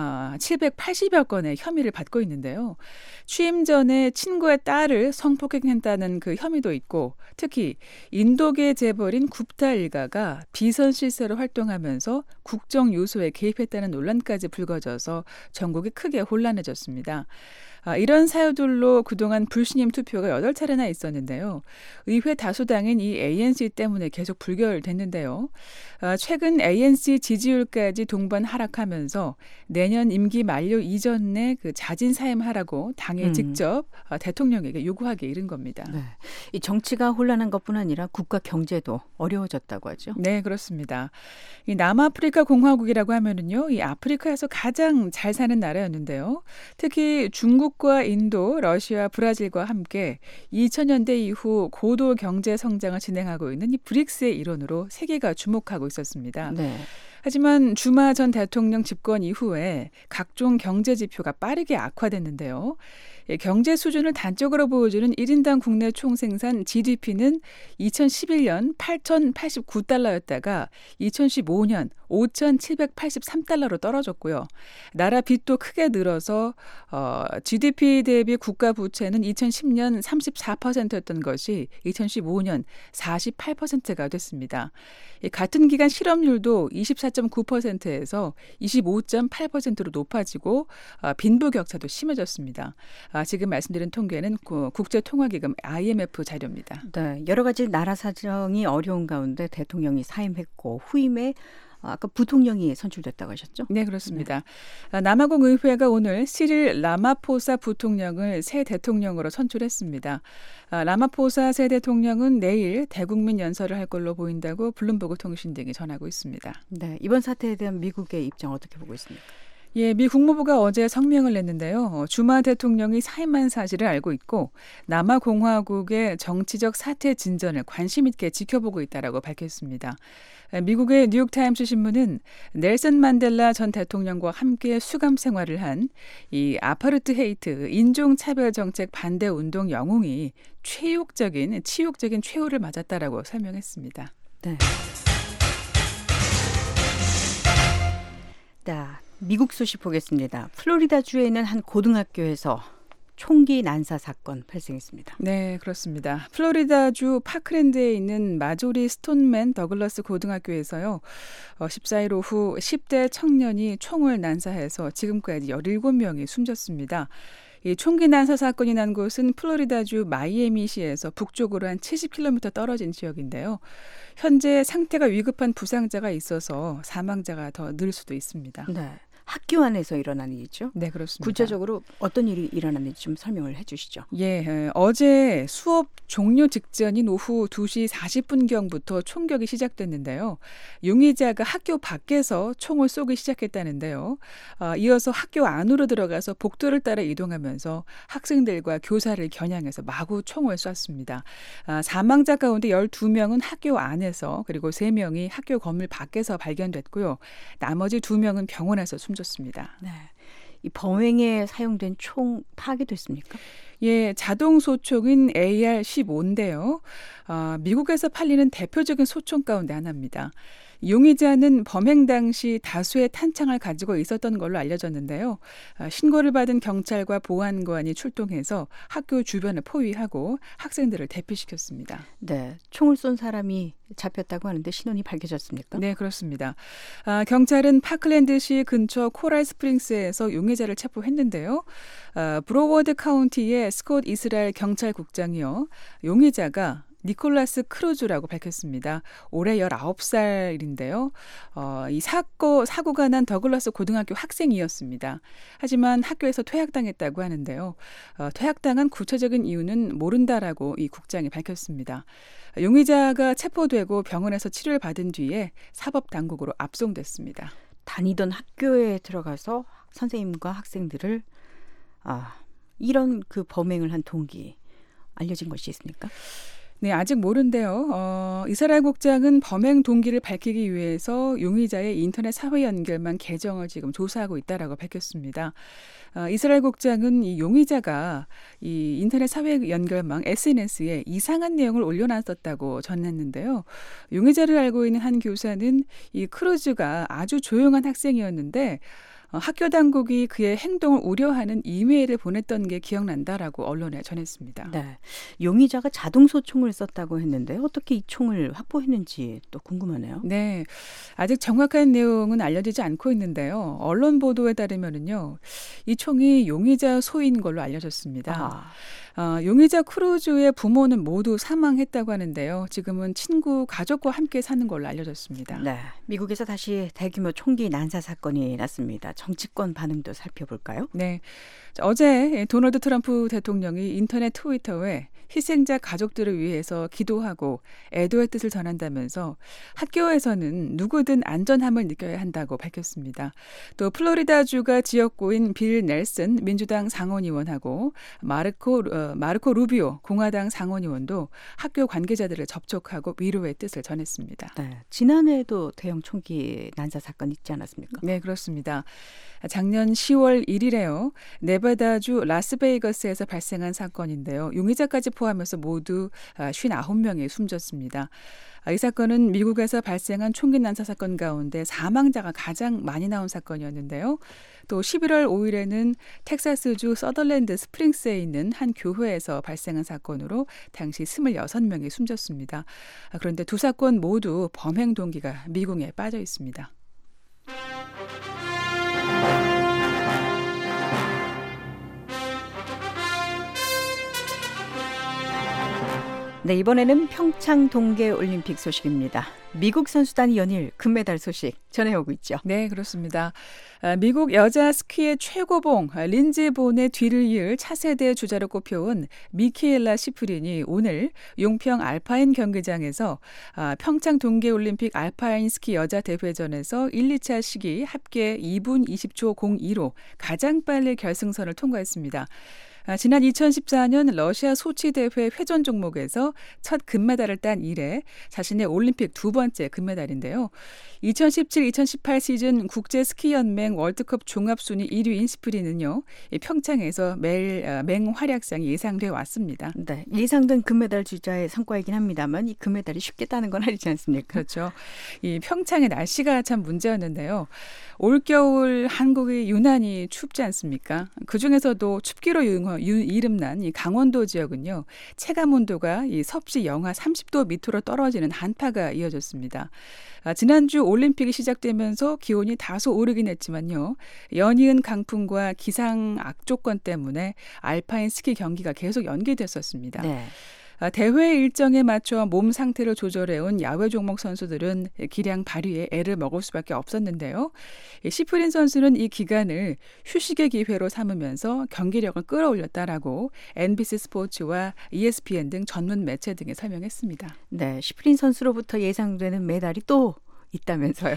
780여 건의 혐의를 받고 있는데요. 취임 전에 친구의 딸을 성폭행했다는 그 혐의도 있고, 특히 인도계 재벌인 굽타 일가가 비선 실세로 활동하면서 국정 요소에 개입했다는 논란까지 불거져서 전국이 크게 혼란해졌습니다. 이런 사유들로 그동안 불신임 투표가 8차례나 있었는데요. 의회 다수당인 이 ANC 때문에 계속 불결됐는데요. 최근 ANC 지지율까지 동반 하락하면서 내년 임기 만료 이전에 그 자진 사임하라고 당에 직접 대통령에게 요구하게 이른 겁니다. 네. 이 정치가 혼란한 것뿐 아니라 국가 경제도 어려워졌다고 하죠. 네, 그렇습니다. 이 남아프리카 공화국이라고 하면은요, 이 아프리카에서 가장 잘 사는 나라였는데요. 특히 중국과 인도, 러시아, 브라질과 함께 2000년대 이후 고도 경제 성장을 진행하고 있는 이 브릭스의 일원으로 세계가 주목하고 있었습니다. 네. 하지만 주마 전 대통령 집권 이후에 각종 경제 지표가 빠르게 악화됐는데요. 경제 수준을 단적으로 보여주는 1인당 국내 총생산 GDP는 2011년 8,089달러였다가 2015년 5,783달러로 떨어졌고요. 나라 빚도 크게 늘어서 GDP 대비 국가 부채는 2010년 34%였던 것이 2015년 48%가 됐습니다. 같은 기간 실업률도 24.9%에서 25.8%로 높아지고 빈부격차도 심해졌습니다. 지금 말씀드린 통계는 국제통화기금 IMF 자료입니다. 네, 여러 가지 나라 사정이 어려운 가운데 대통령이 사임했고 후임에 아까 부통령이 선출됐다고 하셨죠? 네, 그렇습니다. 네. 남아공 의회가 오늘 시릴 라마포사 부통령을 새 대통령으로 선출했습니다. 라마포사 새 대통령은 내일 대국민 연설을 할 걸로 보인다고 블룸버그 통신 등이 전하고 있습니다. 네, 이번 사태에 대한 미국의 입장 어떻게 보고 있습니까? 예, 미 국무부가 어제 성명을 냈는데요. 주마 대통령이 사임한 사실을 알고 있고 남아공화국의 정치적 사태 진전을 관심 있게 지켜보고 있다라고 밝혔습니다. 미국의 뉴욕타임스 신문은 넬슨 만델라 전 대통령과 함께 수감 생활을 한 이 아파르트헤이트 인종차별 정책 반대 운동 영웅이 치욕적인 최후를 맞았다라고 설명했습니다. 네. 미국 소식 보겠습니다. 플로리다주에 있는 한 고등학교에서 총기 난사 사건 발생했습니다. 네, 그렇습니다. 플로리다주 파크랜드에 있는 마조리 스톤맨 더글러스 고등학교에서요. 14일 오후 10대 청년이 총을 난사해서 지금까지 17명이 숨졌습니다. 이 총기 난사 사건이 난 곳은 플로리다주 마이애미시에서 북쪽으로 한 70km 떨어진 지역인데요. 현재 상태가 위급한 부상자가 있어서 사망자가 더 늘 수도 있습니다. 네. 학교 안에서 일어난 일이죠? 네, 그렇습니다. 구체적으로 어떤 일이 일어났는지 좀 설명을 해 주시죠. 예, 어제 수업 종료 직전인 오후 2시 40분경부터 총격이 시작됐는데요. 용의자가 학교 밖에서 총을 쏘기 시작했다는데요. 이어서 학교 안으로 들어가서 복도를 따라 이동하면서 학생들과 교사를 겨냥해서 마구 총을 쐈습니다. 사망자 가운데 12명은 학교 안에서 그리고 3명이 학교 건물 밖에서 발견됐고요. 나머지 2명은 병원에서 숨졌습니다. 네. 이 범행에 사용된 총 파괴됐습니까? 예, 자동 소총인 AR-15인데요. 미국에서 팔리는 대표적인 소총 가운데 하나입니다. 용의자는 범행 당시 다수의 탄창을 가지고 있었던 걸로 알려졌는데요. 신고를 받은 경찰과 보안관이 출동해서 학교 주변을 포위하고 학생들을 대피시켰습니다. 네, 총을 쏜 사람이 잡혔다고 하는데 신원이 밝혀졌습니까? 네, 그렇습니다. 경찰은 파클랜드시 근처 코랄 스프링스에서 용의자를 체포했는데요. 브로워드 카운티의 스콧 이스라엘 경찰국장이요. 용의자가 니콜라스 크루즈라고 밝혔습니다. 올해 19살인데요. 이 사고가 난 더글라스 고등학교 학생이었습니다. 하지만 학교에서 퇴학당했다고 하는데요. 퇴학당한 구체적인 이유는 모른다라고 이 국장이 밝혔습니다. 용의자가 체포되고 병원에서 치료를 받은 뒤에 사법당국으로 압송됐습니다. 다니던 학교에 들어가서 선생님과 학생들을 이런 그 범행을 한 동기 알려진 것이 있습니까? 네, 아직 모른데요. 이스라엘 국장은 범행 동기를 밝히기 위해서 용의자의 인터넷 사회 연결망 계정을 지금 조사하고 있다라고 밝혔습니다. 이스라엘 국장은 이 용의자가 이 인터넷 사회 연결망 SNS에 이상한 내용을 올려놨었다고 전했는데요. 용의자를 알고 있는 한 교사는 이 크루즈가 아주 조용한 학생이었는데 학교 당국이 그의 행동을 우려하는 이메일을 보냈던 게 기억난다라고 언론에 전했습니다. 네, 용의자가 자동소총을 썼다고 했는데 어떻게 이 총을 확보했는지 또 궁금하네요. 네, 아직 정확한 내용은 알려지지 않고 있는데요. 언론 보도에 따르면은요, 이 총이 용의자 소인 걸로 알려졌습니다. 용의자 크루즈의 부모는 모두 사망했다고 하는데요. 지금은 친구, 가족과 함께 사는 걸로 알려졌습니다. 네, 미국에서 다시 대규모 총기 난사 사건이 났습니다. 정치권 반응도 살펴볼까요? 네, 어제 도널드 트럼프 대통령이 인터넷 트위터에 희생자 가족들을 위해서 기도하고 애도의 뜻을 전한다면서 학교에서는 누구든 안전함을 느껴야 한다고 밝혔습니다. 또 플로리다주가 지역구인 빌 넬슨 민주당 상원의원하고 마르코 루비오 공화당 상원의원도 학교 관계자들을 접촉하고 위로의 뜻을 전했습니다. 네, 지난해에도 대형 총기 난사 사건 있지 않았습니까? 네, 그렇습니다. 작년 10월 1일에요. 네바다주 라스베이거스에서 발생한 사건인데요. 용의자까지 포함해서 모두 59명이 숨졌습니다. 이 사건은 미국에서 발생한 총기 난사 사건 가운데 사망자가 가장 많이 나온 사건이었는데요. 또 11월 5일에는 텍사스주 서덜랜드 스프링스에 있는 한 교회에서 발생한 사건으로 당시 26명이 숨졌습니다. 그런데 두 사건 모두 범행 동기가 미궁에 빠져 있습니다. 네, 이번에는 평창 동계올림픽 소식입니다. 미국 선수단이 연일 금메달 소식 전해오고 있죠. 네, 그렇습니다. 미국 여자 스키의 최고봉 린지 본의 뒤를 이을 차세대 주자로 꼽혀온 미케일라 시프린이 오늘 용평 알파인 경기장에서 평창 동계올림픽 알파인 스키 여자 대회전에서 1, 2차 시기 합계 2분 20초 02로 가장 빨리 결승선을 통과했습니다. 지난 2014년 러시아 소치 대회 회전 종목에서 첫 금메달을 딴 이래 자신의 올림픽 두 번째 금메달인데요. 2017-2018 시즌 국제스키연맹 월드컵 종합순위 1위인 시프린은요. 평창에서 매일 맹활약상이 예상돼 왔습니다. 네, 예상된 금메달 주자의 성과이긴 합니다만 이 금메달이 쉽게 따는 건 아니지 않습니까? 그렇죠. 이 평창의 날씨가 참 문제였는데요. 올겨울 한국이 유난히 춥지 않습니까? 그중에서도 춥기로 이름난 이 강원도 지역은요. 체감온도가 이 섭씨 영하 30도 밑으로 떨어지는 한파가 이어졌습니다. 지난주 올림픽이 시작되면서 기온이 다소 오르긴 했지만요. 연이은 강풍과 기상 악조건 때문에 알파인 스키 경기가 계속 연기됐었습니다. 네. 대회 일정에 맞춰 몸 상태를 조절해온 야외 종목 선수들은 기량 발휘에 애를 먹을 수밖에 없었는데요. 시프린 선수는 이 기간을 휴식의 기회로 삼으면서 경기력을 끌어올렸다라고 NBC 스포츠와 ESPN 등 전문 매체 등에 설명했습니다. 네, 시프린 선수로부터 예상되는 메달이 또 있다면서요.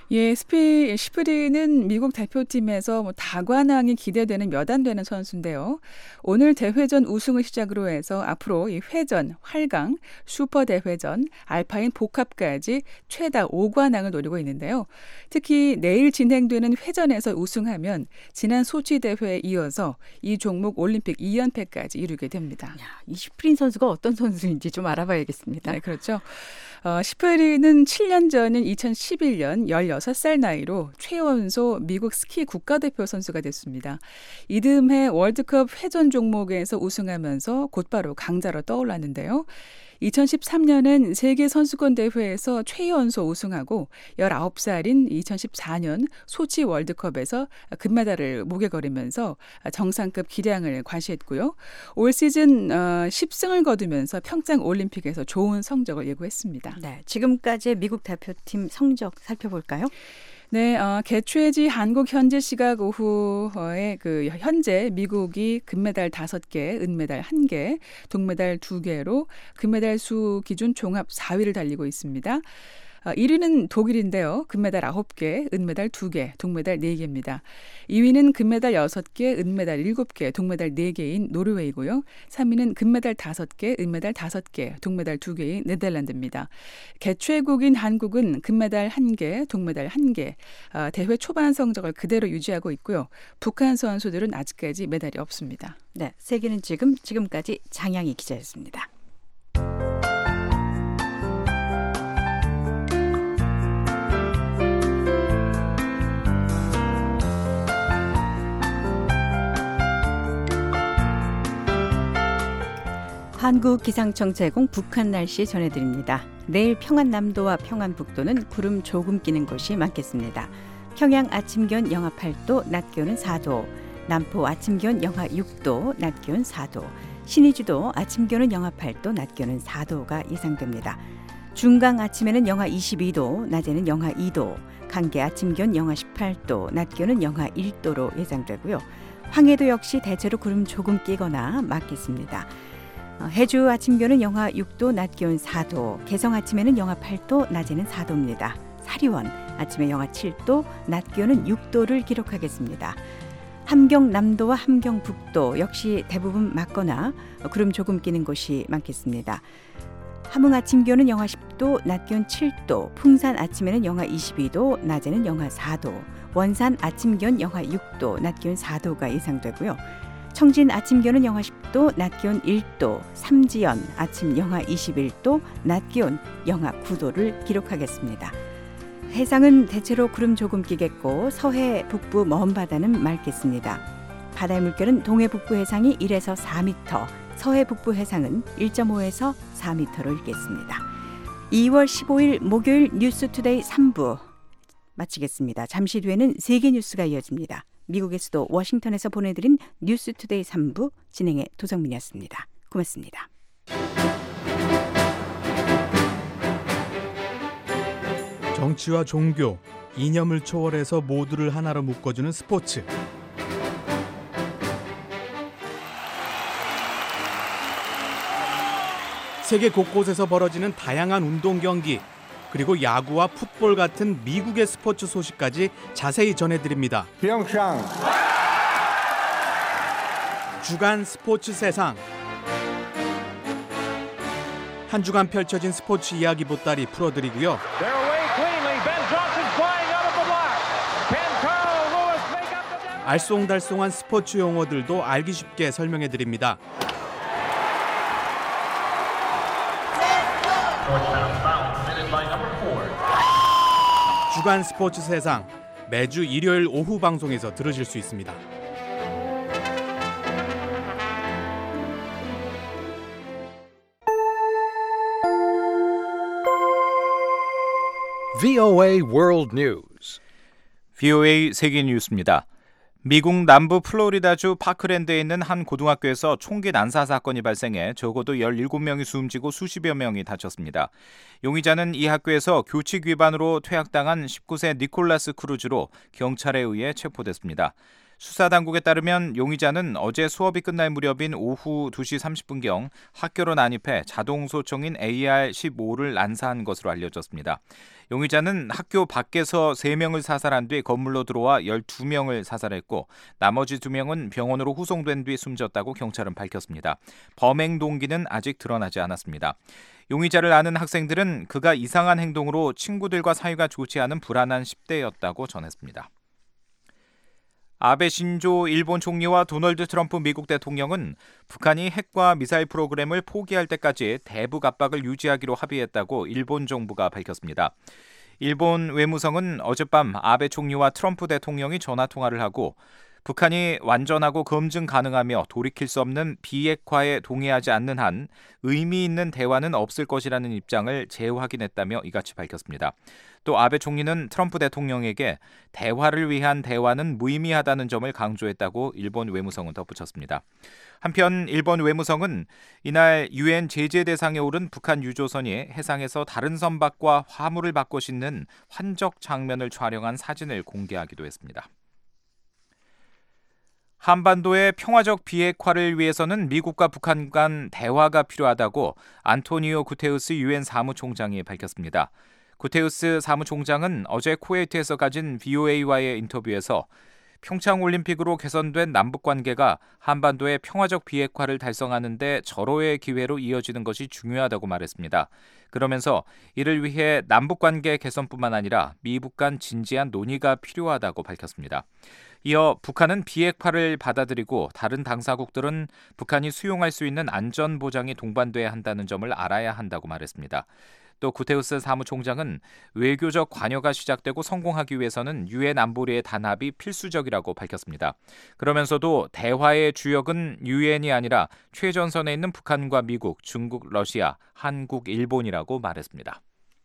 예, 시프리는 미국 대표팀에서 다관왕이 기대되는 몇 안 되는 선수인데요. 오늘 대회전 우승을 시작으로 해서 앞으로 이 회전, 활강, 슈퍼 대회전, 알파인 복합까지 최다 5관왕을 노리고 있는데요. 특히 내일 진행되는 회전에서 우승하면 지난 소치 대회에 이어서 이 종목 올림픽 2연패까지 이루게 됩니다. 이 시프린 선수가 어떤 선수인지 좀 알아봐야겠습니다. 네, 그렇죠. 시프리는 7년 전인 2011년 16살 나이로 최연소 미국 스키 국가대표 선수가 됐습니다. 이듬해 월드컵 회전 종목에서 우승하면서 곧바로 강자로 떠올랐는데요. 2013년엔 세계선수권대회에서 최연소 우승하고 19살인 2014년 소치 월드컵에서 금메달을 목에 거리면서 정상급 기량을 과시했고요. 올 시즌 10승을 거두면서 평창 올림픽에서 좋은 성적을 예고했습니다. 네, 지금까지의 미국 대표팀 성적 살펴볼까요? 네, 개최지 한국 현지 시각 오후에 현재 미국이 금메달 5개, 은메달 1개, 동메달 2개로 금메달 수 기준 종합 4위를 달리고 있습니다. 1위는 독일인데요. 금메달 9개, 은메달 2개, 동메달 4개입니다. 2위는 금메달 6개, 은메달 7개, 동메달 4개인 노르웨이고요. 3위는 금메달 5개, 은메달 5개, 동메달 2개인 네덜란드입니다. 개최국인 한국은 금메달 1개, 동메달 1개, 대회 초반 성적을 그대로 유지하고 있고요. 북한 선수들은 아직까지 메달이 없습니다. 네, 세계는 지금까지 장양희 기자였습니다. 한국기상청 제공 북한 날씨 전해드립니다. 내일 평안남도와 평안북도는 구름 조금 끼는 곳이 많겠습니다. 평양 아침 기온 영하 8도, 낮 기온은 4도, 남포 아침 기온 영하 6도, 낮 기온 4도, 신의주도 아침 기온은 영하 8도, 낮 기온은 4도가 예상됩니다. 중강 아침에는 영하 22도, 낮에는 영하 2도, 강계 아침 기온 영하 18도, 낮 기온은 영하 1도로 예상되고요. 황해도 역시 대체로 구름 조금 끼거나 맞겠습니다. 해주 아침 기온은 영하 6도, 낮 기온 4도, 개성 아침에는 영하 8도, 낮에는 4도입니다. 사리원 아침에 영하 7도, 낮 기온은 6도를 기록하겠습니다. 함경남도와 함경북도 역시 대부분 맞거나 구름 조금 끼는 곳이 많겠습니다. 함흥 아침 기온은 영하 10도, 낮 기온 7도, 풍산 아침에는 영하 22도, 낮에는 영하 4도, 원산 아침 기온 영하 6도, 낮 기온 4도가 예상되고요. 청진 아침 기온은 영하 10도, 낮 기온 1도, 삼지연 아침 영하 21도, 낮 기온 영하 9도를 기록하겠습니다. 해상은 대체로 구름 조금 끼겠고 서해 북부 먼 바다는 맑겠습니다. 바다의 물결은 동해 북부 해상이 1에서 4m, 서해 북부 해상은 1.5에서 4m로 일겠습니다. 2월 15일 목요일 뉴스투데이 3부 마치겠습니다. 잠시 뒤에는 세계 뉴스가 이어집니다. 미국의 수도 워싱턴에서 보내드린 뉴스투데이 3부 진행의 도정민이었습니다. 고맙습니다. 정치와 종교, 이념을 초월해서 모두를 하나로 묶어주는 스포츠. 세계 곳곳에서 벌어지는 다양한 운동 경기, 그리고 야구와 풋볼 같은 미국의 스포츠 소식까지 자세히 전해드립니다. 평창 주간 스포츠 세상. 한 주간 펼쳐진 스포츠 이야기 보따리 풀어드리고요. 알쏭달쏭한 스포츠 용어들도 알기 쉽게 설명해드립니다. 주간 스포츠 세상, 매주 일요일 오후 방송에서 들으실 수 있습니다. VOA World News. VOA 세계 뉴스입니다. 미국 남부 플로리다주 파크랜드에 있는 한 고등학교에서 총기 난사 사건이 발생해 적어도 17명이 숨지고 수십여 명이 다쳤습니다. 용의자는 이 학교에서 교칙 위반으로 퇴학당한 19세 니콜라스 크루즈로 경찰에 의해 체포됐습니다. 수사당국에 따르면 용의자는 어제 수업이 끝날 무렵인 오후 2시 30분경 학교로 난입해 자동소총인 AR-15를 난사한 것으로 알려졌습니다. 용의자는 학교 밖에서 3명을 사살한 뒤 건물로 들어와 12명을 사살했고 나머지 2명은 병원으로 후송된 뒤 숨졌다고 경찰은 밝혔습니다. 범행 동기는 아직 드러나지 않았습니다. 용의자를 아는 학생들은 그가 이상한 행동으로 친구들과 사이가 좋지 않은 불안한 10대였다고 전했습니다. 아베 신조 일본 총리와 도널드 트럼프 미국 대통령은 북한이 핵과 미사일 프로그램을 포기할 때까지 대북 압박을 유지하기로 합의했다고 일본 정부가 밝혔습니다. 일본 외무성은 어젯밤 아베 총리와 트럼프 대통령이 전화통화를 하고 북한이 완전하고 검증 가능하며 돌이킬 수 없는 비핵화에 동의하지 않는 한 의미 있는 대화는 없을 것이라는 입장을 재확인했다며 이같이 밝혔습니다. 또 아베 총리는 트럼프 대통령에게 대화를 위한 대화는 무의미하다는 점을 강조했다고 일본 외무성은 덧붙였습니다. 한편 일본 외무성은 이날 유엔 제재 대상에 오른 북한 유조선이 해상에서 다른 선박과 화물을 바꿔 싣는 환적 장면을 촬영한 사진을 공개하기도 했습니다. 한반도의 평화적 비핵화를 위해서는 미국과 북한 간 대화가 필요하다고 안토니오 구테우스 유엔 사무총장이 밝혔습니다. 구테우스 사무총장은 어제 쿠웨이트에서 가진 VOA와의 인터뷰에서 평창올림픽으로 개선된 남북관계가 한반도의 평화적 비핵화를 달성하는 데 절호의 기회로 이어지는 것이 중요하다고 말했습니다. 그러면서 이를 위해 남북관계 개선뿐만 아니라 미북 간 진지한 논의가 필요하다고 밝혔습니다. 이어 북한은 비핵화를 받아들이고 다른 당사국들은 북한이 수용할 수 있는 안전보장이 동반돼야 한다는 점을 알아야 한다고 말했습니다. 또 구테우스 사무총장은 외교적 관여가 시작되고 성공하기 위해서는 유엔 안보리의 단합이 필수적이라고 밝혔습니다. 그러면서도 대화의 주역은 유엔이 아니라 최전선에 있는 북한과 미국, 중국, 러시아, 한국, 일본이라고 말했습니다.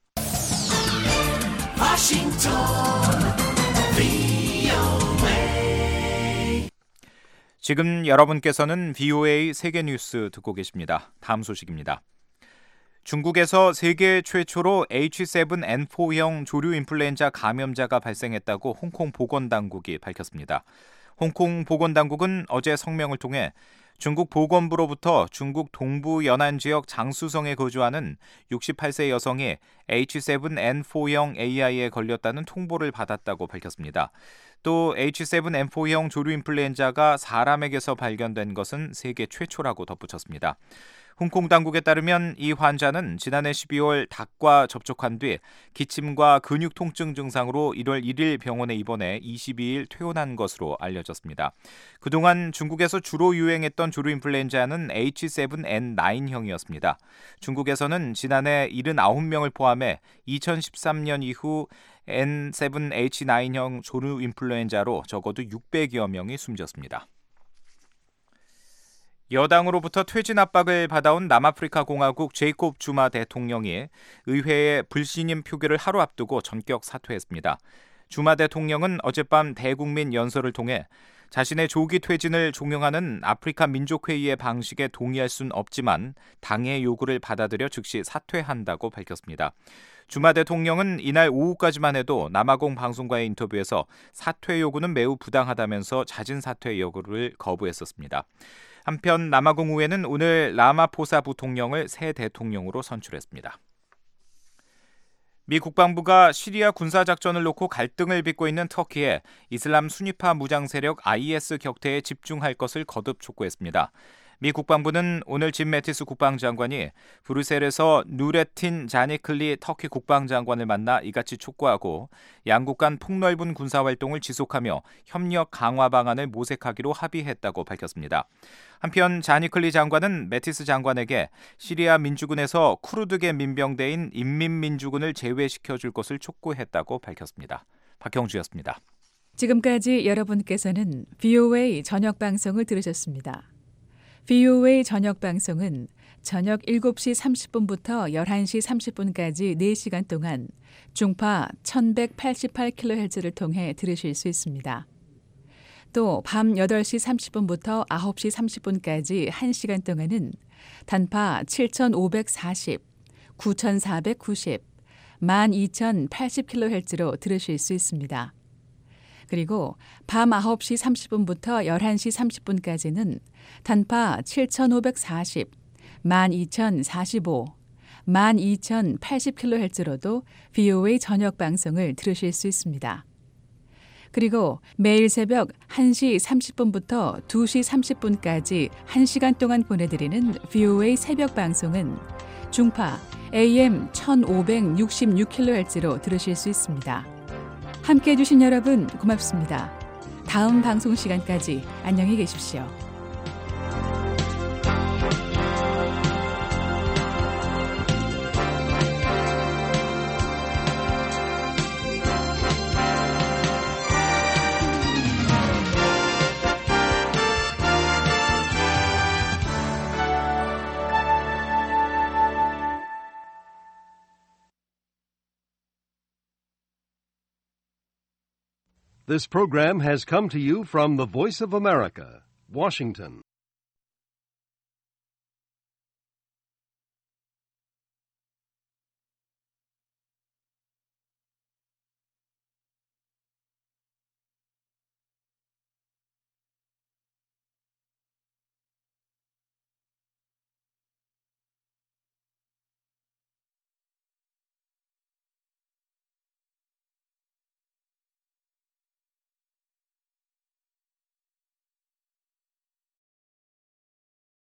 지금 여러분께서는 VOA 세계뉴스 듣고 계십니다. 다음 소식입니다. 중국에서 세계 최초로 H7N4형 조류 인플루엔자 감염자가 발생했다고 홍콩 보건당국이 밝혔습니다. 홍콩 보건당국은 어제 성명을 통해 중국 보건부로부터 중국 동부 연안 지역 장수성에 거주하는 68세 여성이 H7N4형 AI에 걸렸다는 통보를 받았다고 밝혔습니다. 또 H7N4형 조류 인플루엔자가 사람에게서 발견된 것은 세계 최초라고 덧붙였습니다. 홍콩 당국에 따르면 이 환자는 지난해 12월 닭과 접촉한 뒤 기침과 근육 통증 증상으로 1월 1일 병원에 입원해 22일 퇴원한 것으로 알려졌습니다. 그동안 중국에서 주로 유행했던 조류 인플루엔자는 H7N9형이었습니다. 중국에서는 지난해 79명을 포함해 2013년 이후 N7H9형 조류 인플루엔자로 적어도 600여 명이 숨졌습니다. 여당으로부터 퇴진 압박을 받아온 남아프리카 공화국 제이콥 주마 대통령이 의회의 불신임 표결을 하루 앞두고 전격 사퇴했습니다. 주마 대통령은 어젯밤 대국민 연설을 통해 자신의 조기 퇴진을 종용하는 아프리카 민족회의의 방식에 동의할 수는 없지만 당의 요구를 받아들여 즉시 사퇴한다고 밝혔습니다. 주마 대통령은 이날 오후까지만 해도 남아공 방송과의 인터뷰에서 사퇴 요구는 매우 부당하다면서 자진 사퇴 요구를 거부했었습니다. 한편 남아공 의회는 오늘 라마포사 부통령을 새 대통령으로 선출했습니다. 미 국방부가 시리아 군사작전을 놓고 갈등을 빚고 있는 터키에 이슬람 순위파 무장 세력 IS 격퇴에 집중할 것을 거듭 촉구했습니다. 미 국방부는 오늘 짐 매티스 국방장관이 브뤼셀에서 누레틴 자니클리 터키 국방장관을 만나 이같이 촉구하고 양국 간 폭넓은 군사활동을 지속하며 협력 강화 방안을 모색하기로 합의했다고 밝혔습니다. 한편 자니클리 장관은 매티스 장관에게 시리아 민주군에서 쿠르드계 민병대인 인민민주군을 제외시켜줄 것을 촉구했다고 밝혔습니다. 박형주였습니다. 지금까지 여러분께서는 VOA 저녁 방송을 들으셨습니다. VOA 저녁 방송은 저녁 7시 30분부터 11시 30분까지 4시간 동안 중파 1188kHz를 통해 들으실 수 있습니다. 또 밤 8시 30분부터 9시 30분까지 1시간 동안은 단파 7540, 9490, 12080kHz로 들으실 수 있습니다. 그리고 밤 9시 30분부터 11시 30분까지는 단파 7,540, 12,045, 12,080kHz로도 VOA 저녁 방송을 들으실 수 있습니다. 그리고 매일 새벽 1시 30분부터 2시 30분까지 1시간 동안 보내드리는 VOA 새벽 방송은 중파 AM 1566kHz로 들으실 수 있습니다. 함께해 주신 여러분 고맙습니다. 다음 방송 시간까지 안녕히 계십시오. This program has come to you from the Voice of America, Washington.